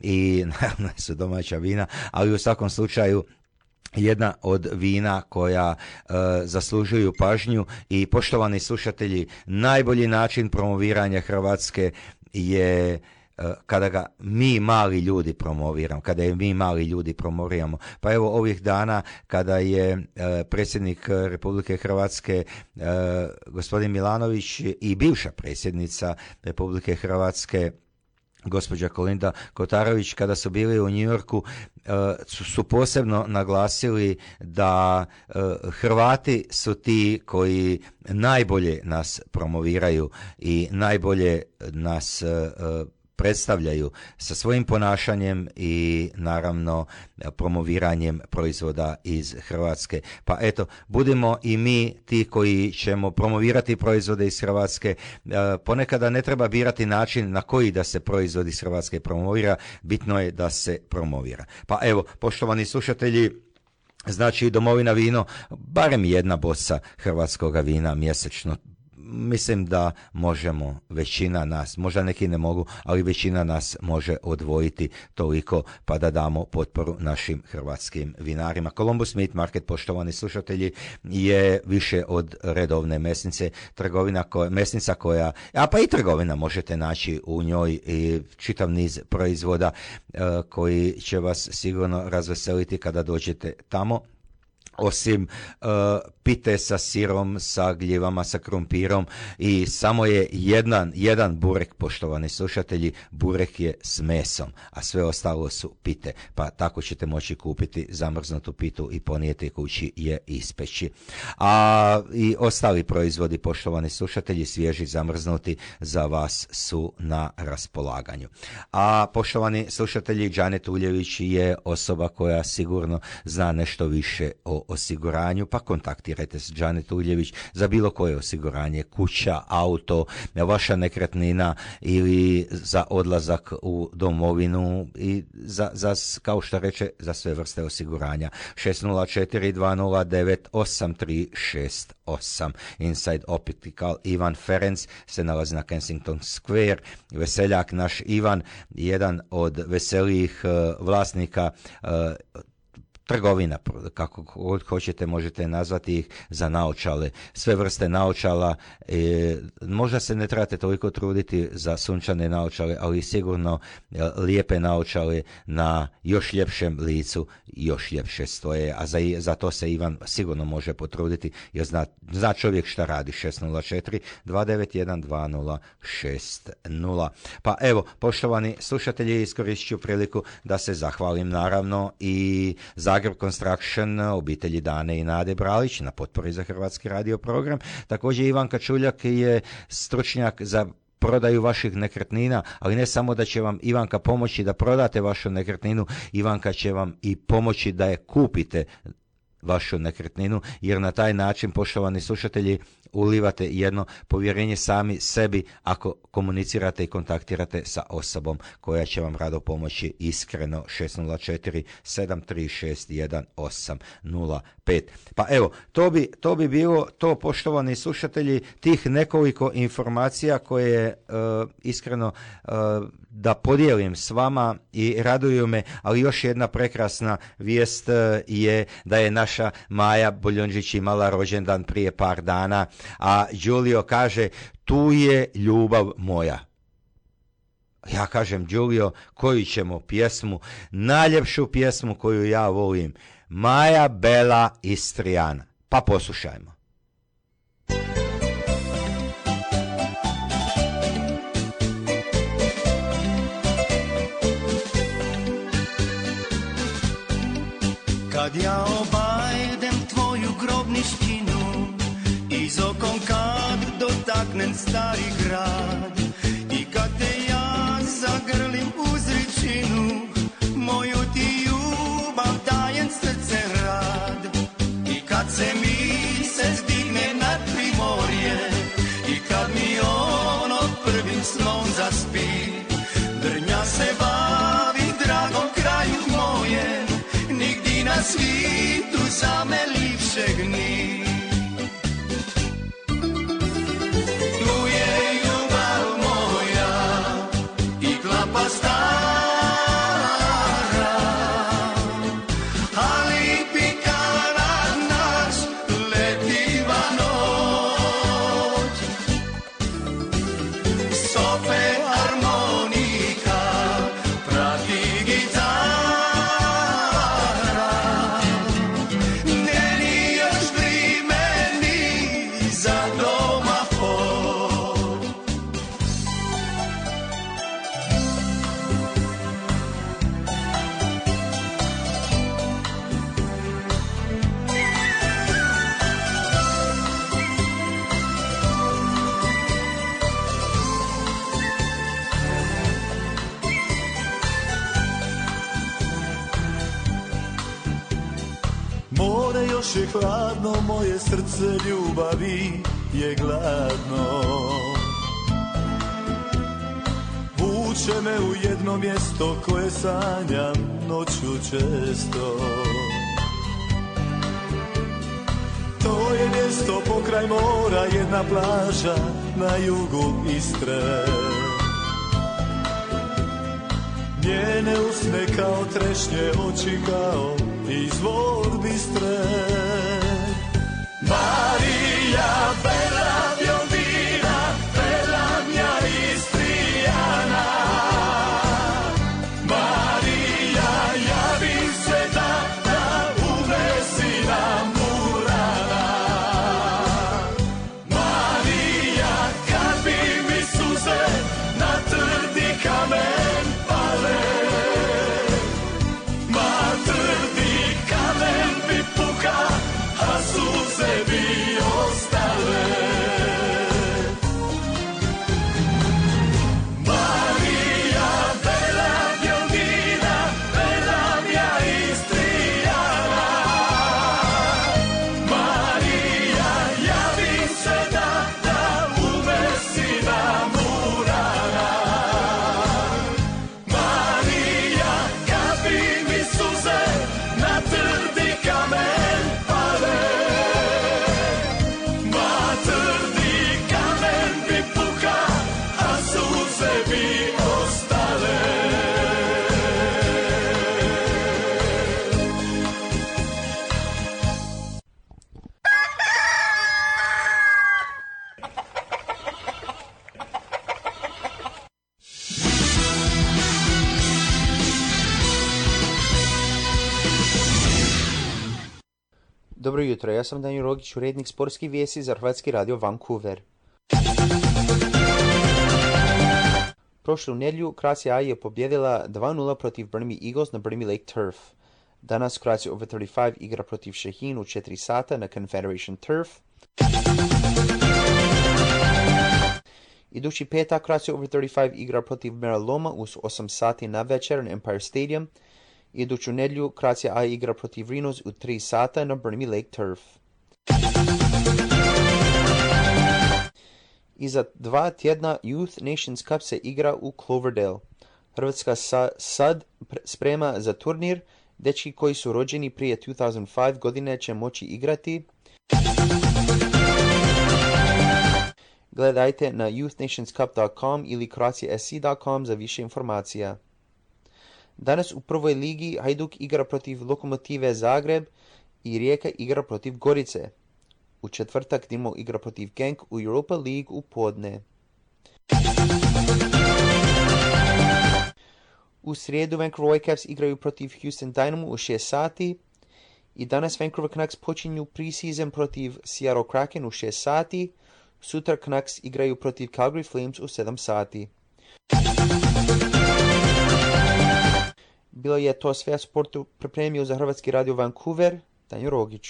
i naravno su domaća vina, ali u svakom slučaju jedna od vina koja e, zaslužuju pažnju i poštovani slušatelji, najbolji način promoviranja Hrvatske je e, kada ga mi mali ljudi promoviramo, kada je mi mali ljudi promoviramo. Pa evo ovih dana kada je e, predsjednik Republike Hrvatske e, gospodin Milanović i bivša predsjednica Republike Hrvatske gospođa Kolinda Kotarović, kada su bili u New Yorku, su, su posebno naglasili da Hrvati su ti koji najbolje nas promoviraju i najbolje nas predstavljaju sa svojim ponašanjem i naravno promoviranjem proizvoda iz Hrvatske. Pa eto, budimo i mi ti koji ćemo promovirati proizvode iz Hrvatske. Ponekada ne treba birati način na koji da se proizvod iz Hrvatske promovira, bitno je da se promovira. Pa evo, poštovani slušatelji, znači Domovina vino, barem jedna boca hrvatskoga vina mjesečno. Mislim da možemo, većina nas, možda neki ne mogu, ali većina nas može odvojiti toliko pa da damo potporu našim hrvatskim vinarima. Columbus Meat Market, poštovani slušatelji, je više od redovne mesnice, trgovina koja, mesnica koja, a pa i trgovina možete naći u njoj i čitav niz proizvoda e, koji će vas sigurno razveseliti kada dođete tamo. Osim uh, pite sa sirom, sa gljivama, sa krumpirom i samo je jedan, jedan burek, poštovani slušatelji, burek je s mesom, a sve ostalo su pite, pa tako ćete moći kupiti zamrznutu pitu i ponijeti kući je ispeći. A i ostali proizvodi, poštovani slušatelji, svježi zamrznuti za vas su na raspolaganju. A poštovani slušatelji, Džanet Uljević je osoba koja sigurno zna nešto više o osiguranju, pa kontaktirajte s Džanet Uljević za bilo koje osiguranje, kuća, auto, vaša nekretnina ili za odlazak u domovinu i za, za kao što reče, za sve vrste osiguranja. šest nula četiri dva nula devet osam tri šest osam. Inside Optical Ivan Ferenc se nalazi na Kensington Square. Veseljak naš Ivan, jedan od veselijih uh, vlasnika uh, trgovina, kako hoćete možete nazvati ih, za naočale, sve vrste naočala. E, možda se ne trebate toliko truditi za sunčane naočale, ali sigurno e, lijepe naočale na još ljepšem licu još ljepše stoje, a za, za to se Ivan sigurno može potruditi jer zna, zna čovjek šta radi. Šest nula četiri dva devet jedan dva nula šest nula. Pa evo, poštovani slušatelji, iskoristit ću priliku da se zahvalim naravno i Zagreb Construction, obitelji Dane i Nade Bralić na potpori za Hrvatski radio program. Također Ivan Kačuljak je stručnjak za prodaju vaših nekretnina, ali ne samo da će vam Ivanka pomoći da prodate vašu nekretninu, Ivanka će vam i pomoći da je kupite vašu nekretninu, jer na taj način, poštovani slušatelji, ulivate jedno povjerenje sami sebi ako komunicirate i kontaktirate sa osobom koja će vam rado pomoći iskreno. Šest nula četiri sedam tri šest jedan osam nula pet. Pa evo, to bi, to bi bilo to, poštovani slušatelji, tih nekoliko informacija koje e, iskreno e, da podijelim s vama i raduju me, ali još jedna prekrasna vijest je da je naša Maja Boljonđić imala rođendan prije par dana, a Đulio kaže, tu je ljubav moja. Ja kažem, Đulio, koju ćemo pjesmu, najljepšu pjesmu koju ja volim, Maja Bela Istrijana. Pa poslušajmo. Kad ja obajdem tvoju grobništinu, iz okom kad dotaknem stari grad, i kad te ja zagrlim uz ričinu, moju ti ljubav dajem srce rad. I kad se misec digne nad primorje, i kad mi ono prvim snom zaspi, drnja se bavi dragom kraju moje, nigdi na svitu za me lipšeg ni. Tu je ljubav moja i klapa stara, ali pikara naš letiva noć. Sope harmonika prati gitara, more još je hladno, moje srce ljubavi je gladno. Vuče me u jedno mjesto koje sanjam noću često. To je mjesto pokraj mora, jedna plaža na jugu Istre. Njene usne kao trešnje, oči kao izvor Bistre. Marija Bela Bjondina, Bela mja Istrijana. Marija, javim se da, da unesi nam urana. Marija, kad bi mi suze na trdi kamen pale, ma trdi kamen bi puka, a suze bi ostale. Marija Bela Bjondina, Bela mja Istrijana. Marija, javim se da, da unesi nam urana. Marija, kad bi mi suze na trdi kamen pale, ma trdi kamen bi puka, a suze bi ostale. Dobro jutro, ja sam Danijel Rogić, urednik sportskih vijesti za Hrvatski radio Vancouver. Prošlu nedjelju Croatia je pobjedila dva nula protiv Burnaby Eagles na Burnaby Lake Turf. Danas Croatia Over trideset pet igra protiv Šehin u četiri sata na Confederation Turf. Idući petak Croatia Over trideset pet igra protiv Meraloma u osam sati na večer na Empire Stadium. Iduću nedjelju Croatia A igra protiv Rhinos u tri sata na Burnaby Lake Turf. I za dva tjedna Youth Nations Cup se igra u Cloverdale. Hrvatska sa, sad sprema za turnir. Dečki koji su rođeni prije two thousand five godine će moći igrati. Gledajte na youth nations cup dot com ili croatia s c dot com za više informacija. Danas u prvoj ligi Hajduk igra protiv Lokomotive Zagreb i Rijeka igra protiv Gorice. U četvrtak Dinamo igra protiv Genk u Europa League u podne. U srijedu Vancouver Whitecaps igraju protiv Houston Dynamo u šest sati. I danas Vancouver Canucks počinju preseason protiv Seattle Kraken u šest sati. Sutra Canucks igraju protiv Calgary Flames u sedam sati. Bilo je to sve sportu pripremio za Hrvatski radio Vancouver, Danjo Rogić.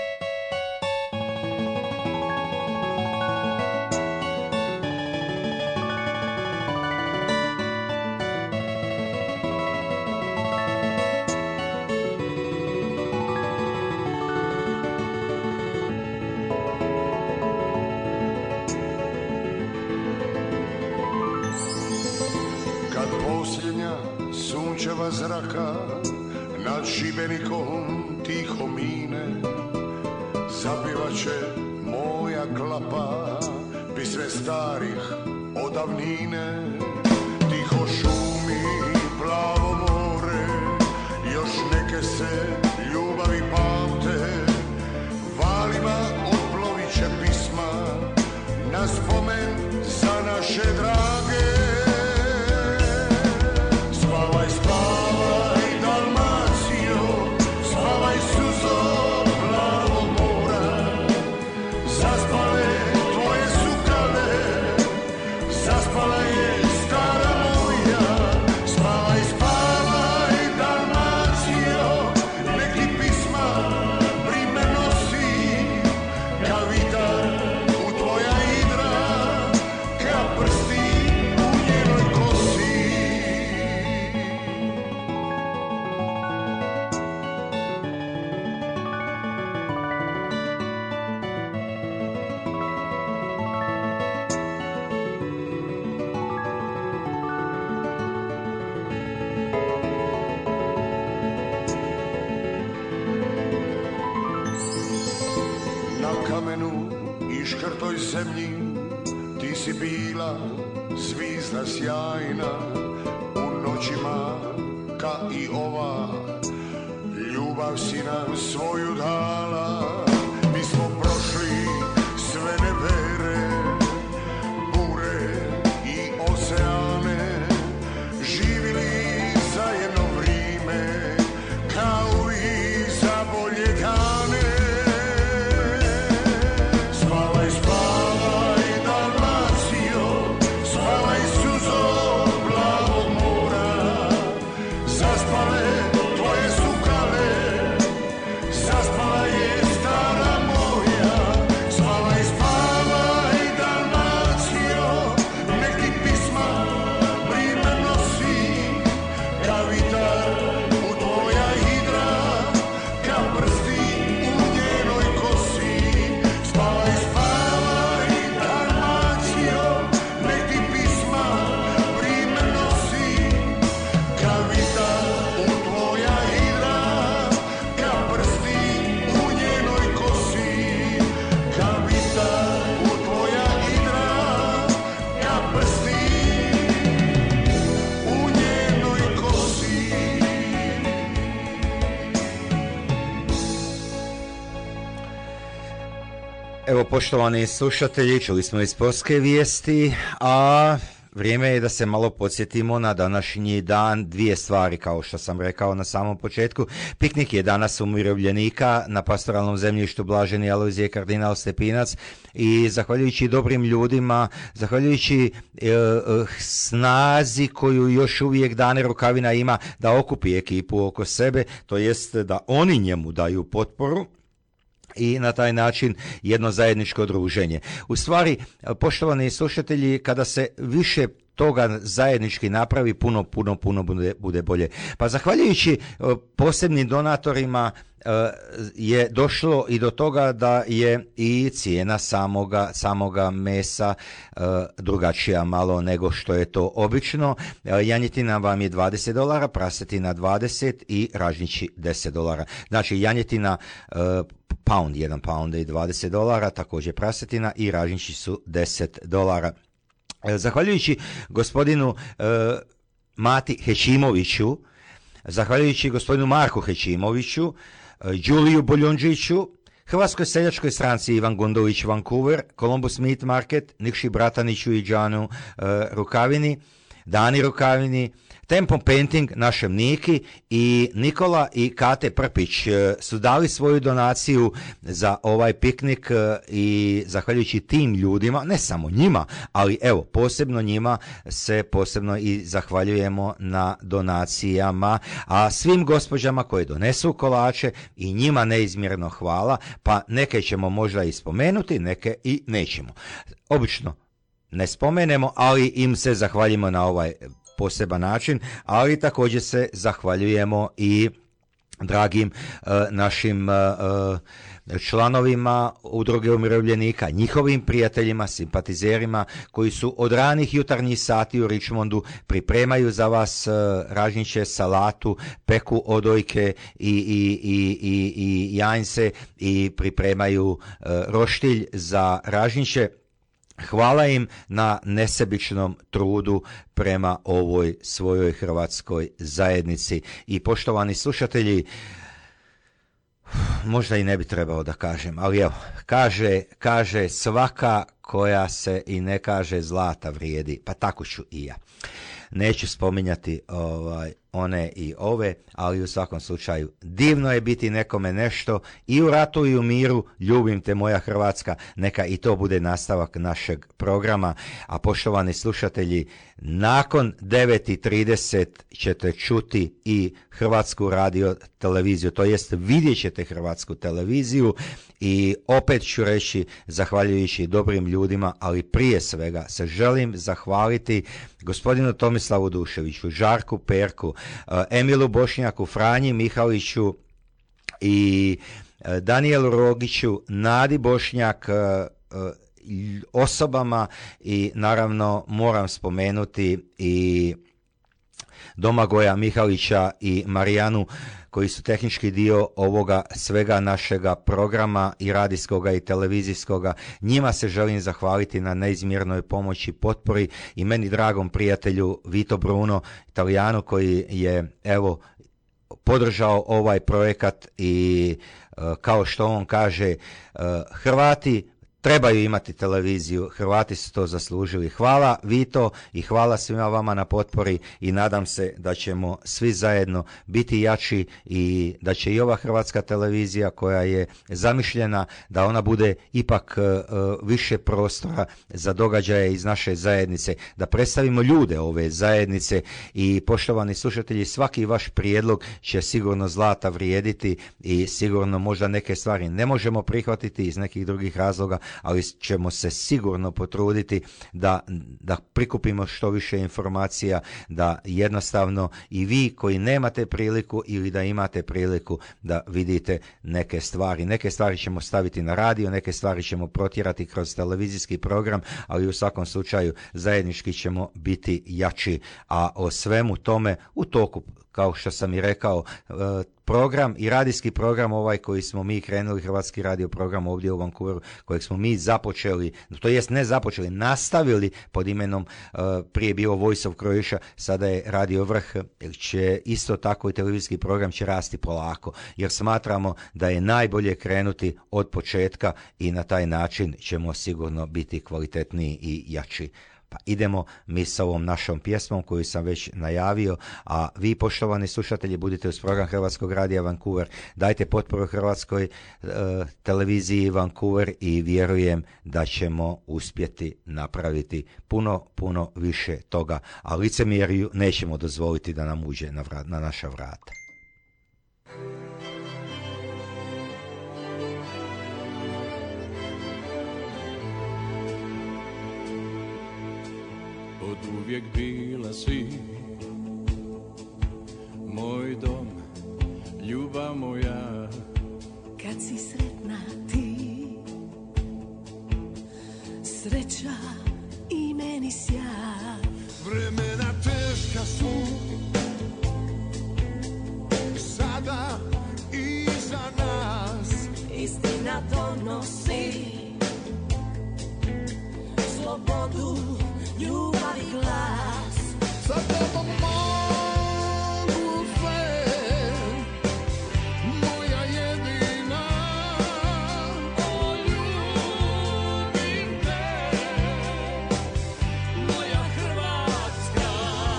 Sunčeva zraka nad Šibenikom tiho mine, zapivaće moja klapa pisme starih od davnine. Tiho šumi plavo more, još neke se ljubavi pamte, valima otplovit će pisma na spomen za naše drage. Zemlji, ti si bila zvizda sjajna, u noćima ka i ova, ljubav si nam svoju dala. Mi smo prošli sve nevere, bure i oceane, živili za jedno vrijeme, kao i za bolje dane. Evo, poštovani slušatelji, čuli smo i sportske vijesti, a vrijeme je da se malo podsjetimo na današnji dan. Dvije stvari, kao što sam rekao na samom početku. Piknik je danas umirovljenika na pastoralnom zemljištu Blaženi Alojzije kardinal Stepinac i zahvaljujući dobrim ljudima, zahvaljujući e, e, snazi koju još uvijek Dane Rukavina ima da okupi ekipu oko sebe, to jest da oni njemu daju potporu, i na taj način jedno zajedničko druženje. U stvari, poštovani slušatelji, kada se više toga zajednički napravi, puno, puno, puno bude, bude bolje. Pa zahvaljujući posebnim donatorima je došlo i do toga da je i cijena samoga, samoga mesa drugačija malo nego što je to obično. Janjetina vam je dvadeset dolara, prasetina dvadeset i ražnjići deset dolara. Znači janjetina pound, jedan pound i dvadeset dolara, također prasetina i ražnjići su deset dolara. Zahvaljujući gospodinu Mati Hećimoviću, zahvaljujući gospodinu Marku Hećimoviću, Đuliju Boljundžiću, Hrvatskoj seljačkoj stranci Ivan Gundović Vancouver, Columbus Meat Market, Nikši Brataniću i Đanu uh, Rukavini, Dani Rukavini, Tempo Painting našem Niki i Nikola i Kate Prpić uh, su dali svoju donaciju za ovaj piknik uh, i zahvaljujući tim ljudima, ne samo njima, ali evo, posebno njima se posebno i zahvaljujemo na donacijama, a svim gospođama koje donesu kolače i njima neizmjerno hvala, pa neke ćemo možda i spomenuti, neke i nećemo. Obično ne spomenemo, ali im se zahvaljujemo na ovaj poseban način, ali također se zahvaljujemo i dragim uh, našim uh, članovima udruge umirovljenika, njihovim prijateljima, simpatizerima koji su od ranih jutarnjih sati u Richmondu pripremaju za vas uh, ražnjiće, salatu, peku odojke i, i, i, i, i janjce i pripremaju uh, roštilj za ražnjiće. Hvala im na nesebičnom trudu prema ovoj svojoj hrvatskoj zajednici. I poštovani slušatelji, možda i ne bi trebao da kažem, ali evo, kaže, kaže svaka koja se i ne kaže zlata vrijedi, pa tako ću i ja. Neću spominjati ovaj, one i ove, ali u svakom slučaju divno je biti nekome nešto i u ratu i u miru. Ljubim te moja Hrvatska, neka i to bude nastavak našeg programa. A poštovani slušatelji, nakon devet i trideset ćete čuti i Hrvatsku radio televiziju, to jest vidjet ćete Hrvatsku televiziju i opet ću reći, zahvaljujući dobrim ljudima, ali prije svega se želim zahvaliti gospodinu Tomislavu Duševiću, Žarku Perku, Emilu Bošnjaku, Franji Mihaliću i Danielu Rogiću, Nadi Bošnjak, osobama i naravno moram spomenuti i Domagoja Mihalića i Marijanu koji su tehnički dio ovoga svega našega programa i radijskoga i televizijskoga. Njima se želim zahvaliti na neizmjernoj pomoći, potpori i meni dragom prijatelju Vito Bruno, Italijanu koji je evo podržao ovaj projekat i kao što on kaže, Hrvati trebaju imati televiziju, Hrvati su to zaslužili. Hvala Vito i hvala svima vama na potpori i nadam se da ćemo svi zajedno biti jači i da će i ova hrvatska televizija koja je zamišljena da ona bude ipak uh, više prostora za događaje iz naše zajednice, da predstavimo ljude ove zajednice i poštovani slušatelji, svaki vaš prijedlog će sigurno zlata vrijediti i sigurno možda neke stvari ne možemo prihvatiti iz nekih drugih razloga, ali ćemo se sigurno potruditi da, da prikupimo što više informacija, da jednostavno i vi koji nemate priliku ili da imate priliku da vidite neke stvari. Neke stvari ćemo staviti na radio, neke stvari ćemo protjerati kroz televizijski program, ali u svakom slučaju zajednički ćemo biti jači, a o svemu tome u toku, kao što sam i rekao, program i radijski program ovaj koji smo mi krenuli, Hrvatski radio program ovdje u Vancouveru, kojeg smo mi započeli, to jest ne započeli, nastavili pod imenom, uh, prije bio Voice of Croatia, sada je Radio Vrh, će isto tako i televizijski program će rasti polako, jer smatramo da je najbolje krenuti od početka i na taj način ćemo sigurno biti kvalitetniji i jači. Pa idemo mi sa ovom našom pjesmom koju sam već najavio, a vi poštovani slušatelji budite uz program Hrvatskog radija Vancouver, dajte potporu Hrvatskoj e, televiziji Vancouver i vjerujem da ćemo uspjeti napraviti puno, puno više toga, a licemjerju nećemo dozvoliti da nam uđe na, vrat, na naša vrata. od uvijek bila si moj dom, ljubav moja. Kad si sretna ti, sreća i meni sjaj. Vremena teška su sada iza nas. Istina donosi slobodu, ljubav i glas. Sa tobom mogu sve, moja jedina. O, ljubim te, moja Hrvatska.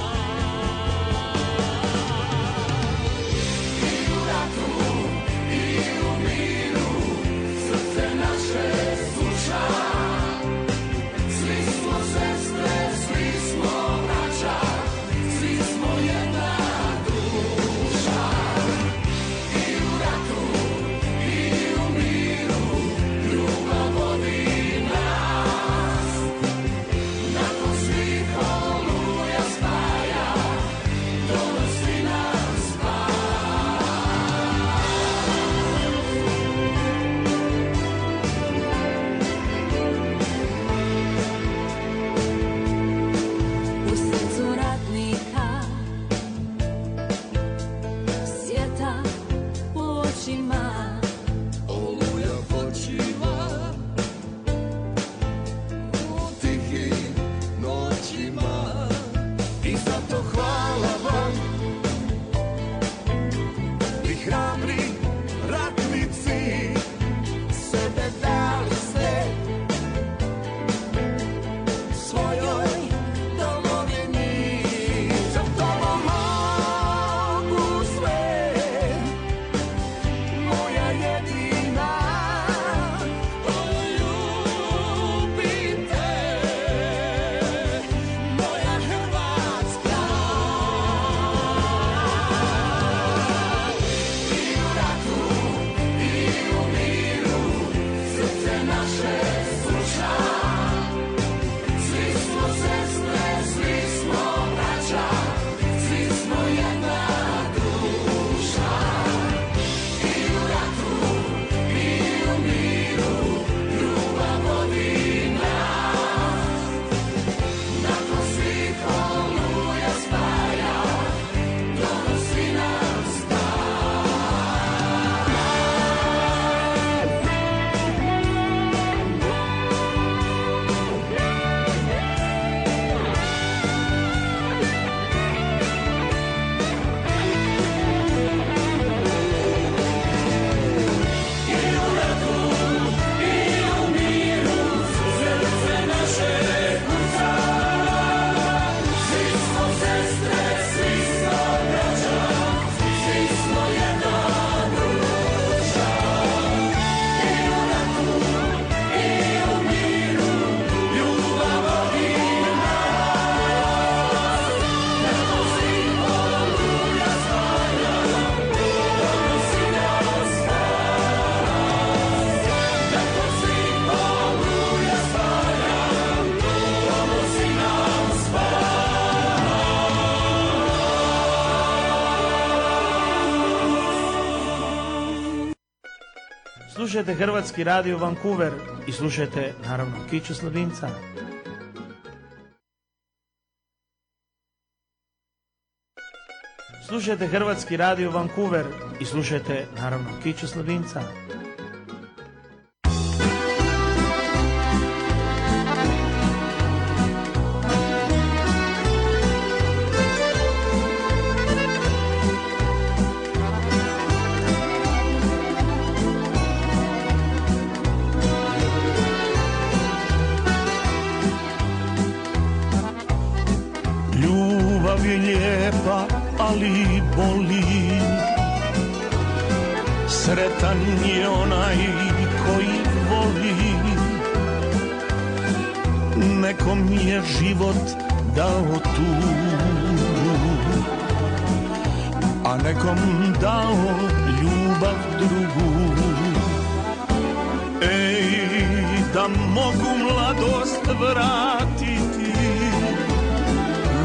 I u ratu i u miru srce naše sluša. Svi smo sestre, svi smo braća, svi smo jedna duša. I u ratu i u miru ljubav vodi nas. Nakon svih oluja spaja, donosi nam spas. U srcu ratnika svijeta u očima, Oluja počiva u tihim noćima. I zato hvala vam, vi hrabri ratnici, sebe dali ste svojoj domovini. za tobom mogu sve, moja jedina. O, ljubim te, moja Hrvatska. I u ratu i u miru srce naše sluša. Svi smo sestre, svi smo braća, svi smo jedna duša. I u ratu i u miru ljubav vodi nas. Nakon svih oluja spaja, donosi nam spas. I u ratu i u miru srce naše kuca. Svi smo sestre, svi smo braća, svi smo jedna duša. I u ratu i u miru ljubav vodi nas. Nakon svih oluja spaja, donosi nam spas. Nakon svih oluja spaja, donosi nam spas. Slušajte Hrvatski radio Vancouver i slušajte naravno Kiću Slavinca. Slušajte Hrvatski radio Vancouver i slušajte naravno Kiću Slavinca. Ljubav je lijepa, ali boli. Sretan je onaj koji voli. Nekom je život dao tugu, a nekom dao ljubav drugu. Ej, da mogu mladost vratiti,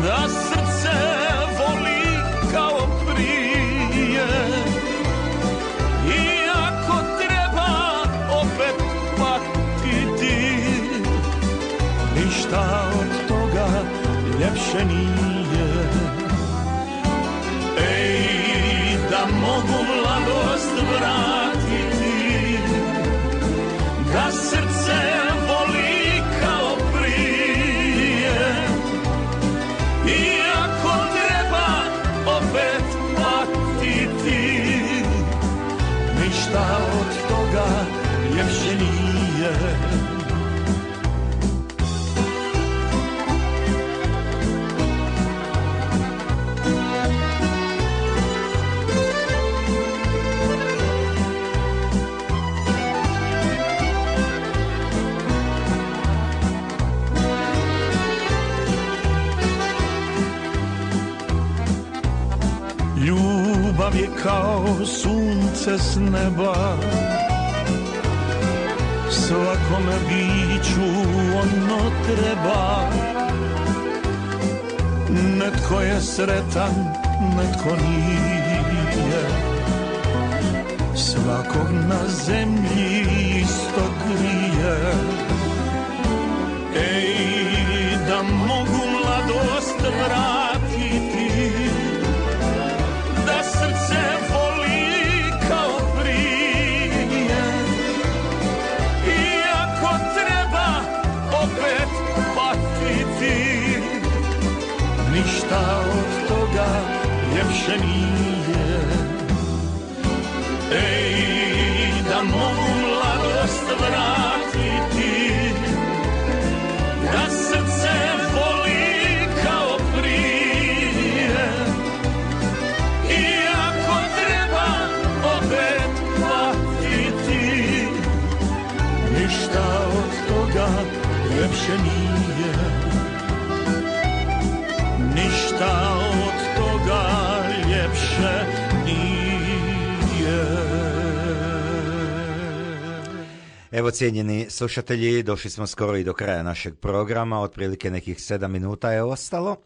da srce voli kao prije. I ako treba opet patiti, ništa od toga ljepše nije. Ej, da mogu mladost vratiti, da srce voli kao prije. I ako treba opet patiti, ništa od toga ljepše nije. Ljubav je kao sunce s neba, svakome biću ono treba. Netko je sretan, netko nije, svakog na zemlji isto grije. Ej, da mogu mladost vratiti, da srce voli kao prije. I ako treba opet patiti, ništa od toga ljepše nije. Ej, da mogu mladost vratiti, da srce voli kao prije. I ako treba opet patiti, ništa od toga ljepše nije. Ništa od toga ljepše nije. Evo, cijenjeni slušatelji, došli smo skoro i do kraja našeg programa, otprilike nekih sedam minuta je ostalo.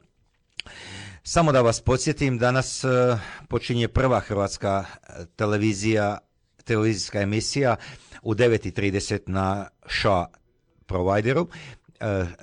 Samo da vas podsjetim, danas uh, počinje prva hrvatska televizija, televizijska emisija u devet i trideset na Ša provideru. Uh,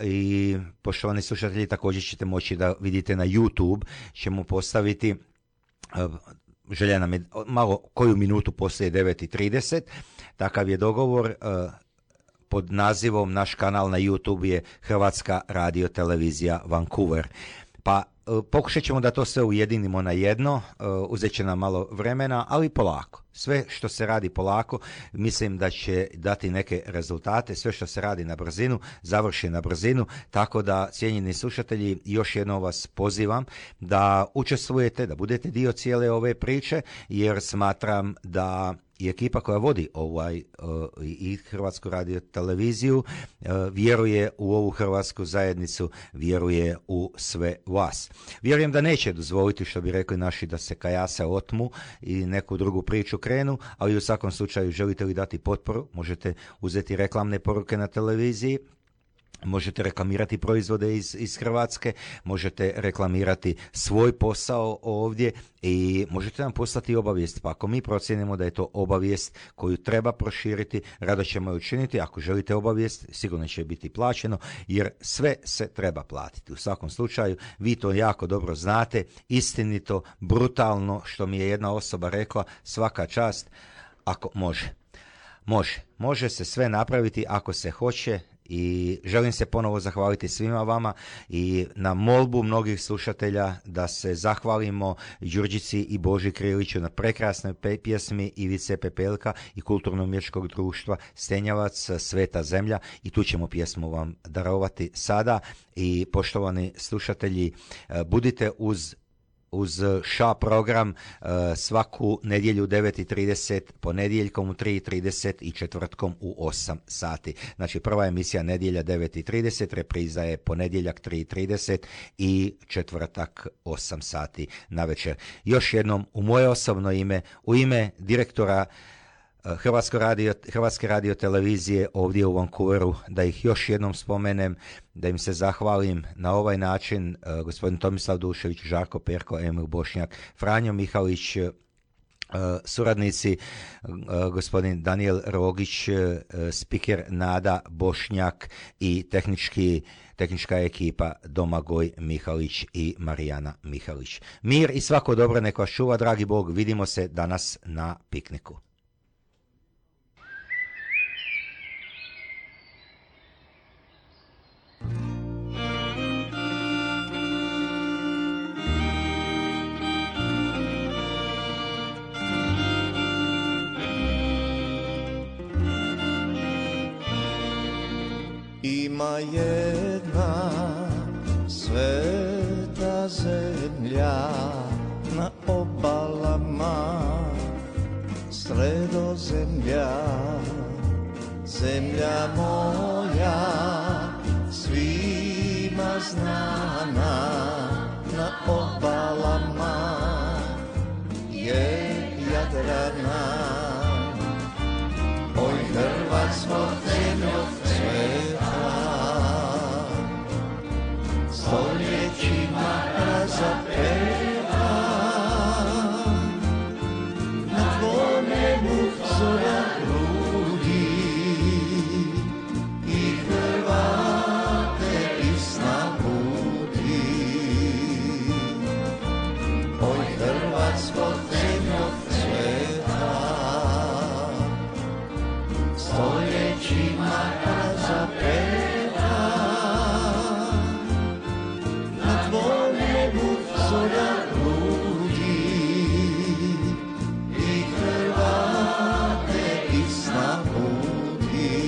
i poštovani slušatelji, također ćete moći da vidite na YouTube, ćemo postaviti uh, želja nam je malo koju minutu poslije devet i trideset, takav je dogovor. Uh, pod nazivom naš kanal na YouTube je Hrvatska radio televizija Vancouver. Pa uh, pokušat ćemo da to sve ujedinimo na jedno, uh, uzet će nam malo vremena, ali polako. Sve što se radi polako, mislim da će dati neke rezultate. Sve što se radi na brzinu, završi na brzinu. Tako da, cijenjeni slušatelji, još jednom vas pozivam da učestvujete, da budete dio cijele ove priče, jer smatram da i ekipa koja vodi ovaj uh, i Hrvatsku radio televiziju uh, vjeruje u ovu hrvatsku zajednicu, vjeruje u sve vas. Vjerujem da neće dozvoliti, što bi rekli naši, da se kajase otmu i neku drugu priču krenu, ali u svakom slučaju želite li dati potporu, možete uzeti reklamne poruke na televiziji, možete reklamirati proizvode iz, iz Hrvatske, možete reklamirati svoj posao ovdje i možete nam poslati obavijest. Pa ako mi procijenimo da je to obavijest koju treba proširiti, rado ćemo je učiniti. Ako želite obavijest, sigurno će biti plaćeno, jer sve se treba platiti. U svakom slučaju, vi to jako dobro znate, istinito, brutalno, što mi je jedna osoba rekla, svaka čast, ako može. Može, može se sve napraviti ako se hoće. I želim se ponovo zahvaliti svima vama i na molbu mnogih slušatelja da se zahvalimo Đurđici i Boži Kriliću na prekrasnoj pe- pjesmi Ivice Pepelka i Kulturno-umjetničkog društva Stenjavac, Sveta zemlja, i tu ćemo pjesmu vam darovati sada. I poštovani slušatelji, budite uz uz Ša program uh, svaku nedjelju u devet i trideset, ponedjeljkom u tri i trideset i četvrtkom u osam sati. Znači, prva emisija nedjelja devet i trideset, repriza je ponedjeljak tri i trideset i četvrtak osam sati na večer. Još jednom, u moje osobno ime, u ime direktora Hrvatsko radio, Hrvatske radio televizije ovdje u Vancouveru, da ih još jednom spomenem, da im se zahvalim na ovaj način, uh, gospodin Tomislav Dušević, Žarko Perko, Emil Bošnjak, Franjo Mihalić, uh, suradnici, uh, gospodin Daniel Rogić, uh, spiker Nada Bošnjak i tehnički tehnička ekipa Domagoj Mihalić i Marijana Mihalić. Mir i svako dobro nek vas čuva, dragi Bog, vidimo se danas na pikniku. Ima jedna sveta zemlja na obalama Sredozemlja, zemlja moja svima znana, na obalama je Jadrana. Oj Hrvatsko zemljo sveta, stoljećima razapeta, na tvom nebu zora grudi i Hrvate iz sna budi. Oj Hrvatsko zemljo sveta, stoljećima razapeta, na tvom nebu zora grudi i Hrvate iz sna budi.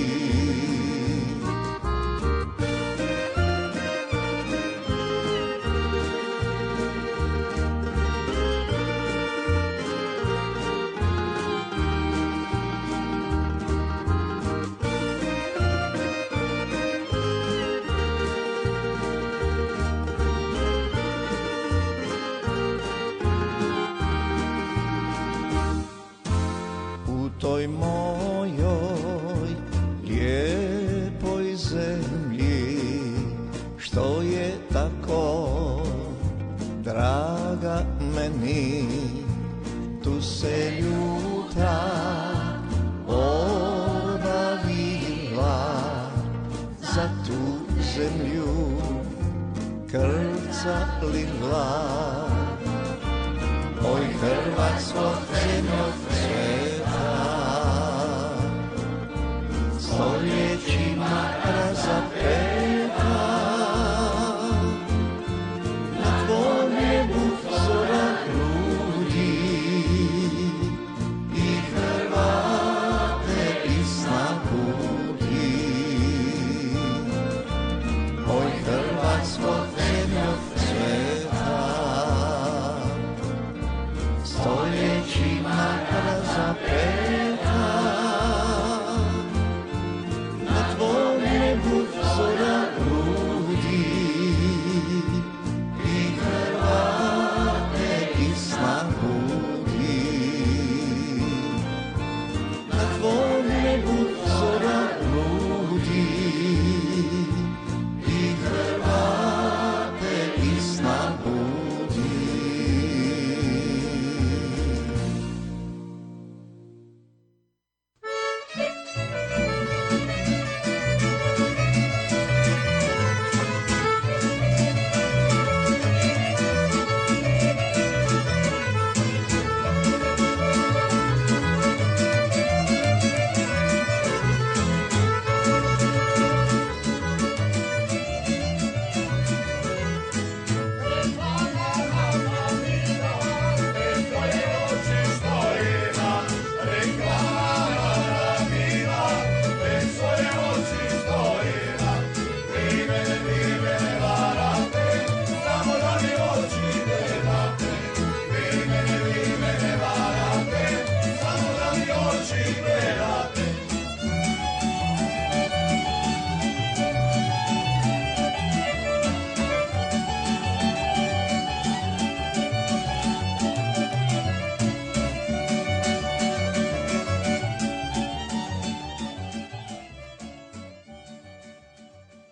Toj mojoj lijepoj zemlji, što je tako draga meni, tu se ljuta obavila, za tu zemlju krvca lila. Oj Hrvatsko zemljo sveta, stoljećima razapeta, na tvom nebu zora grudi i Hrvate iz sna budi. Oj Hrvatsko zemljo sveta, stoljećima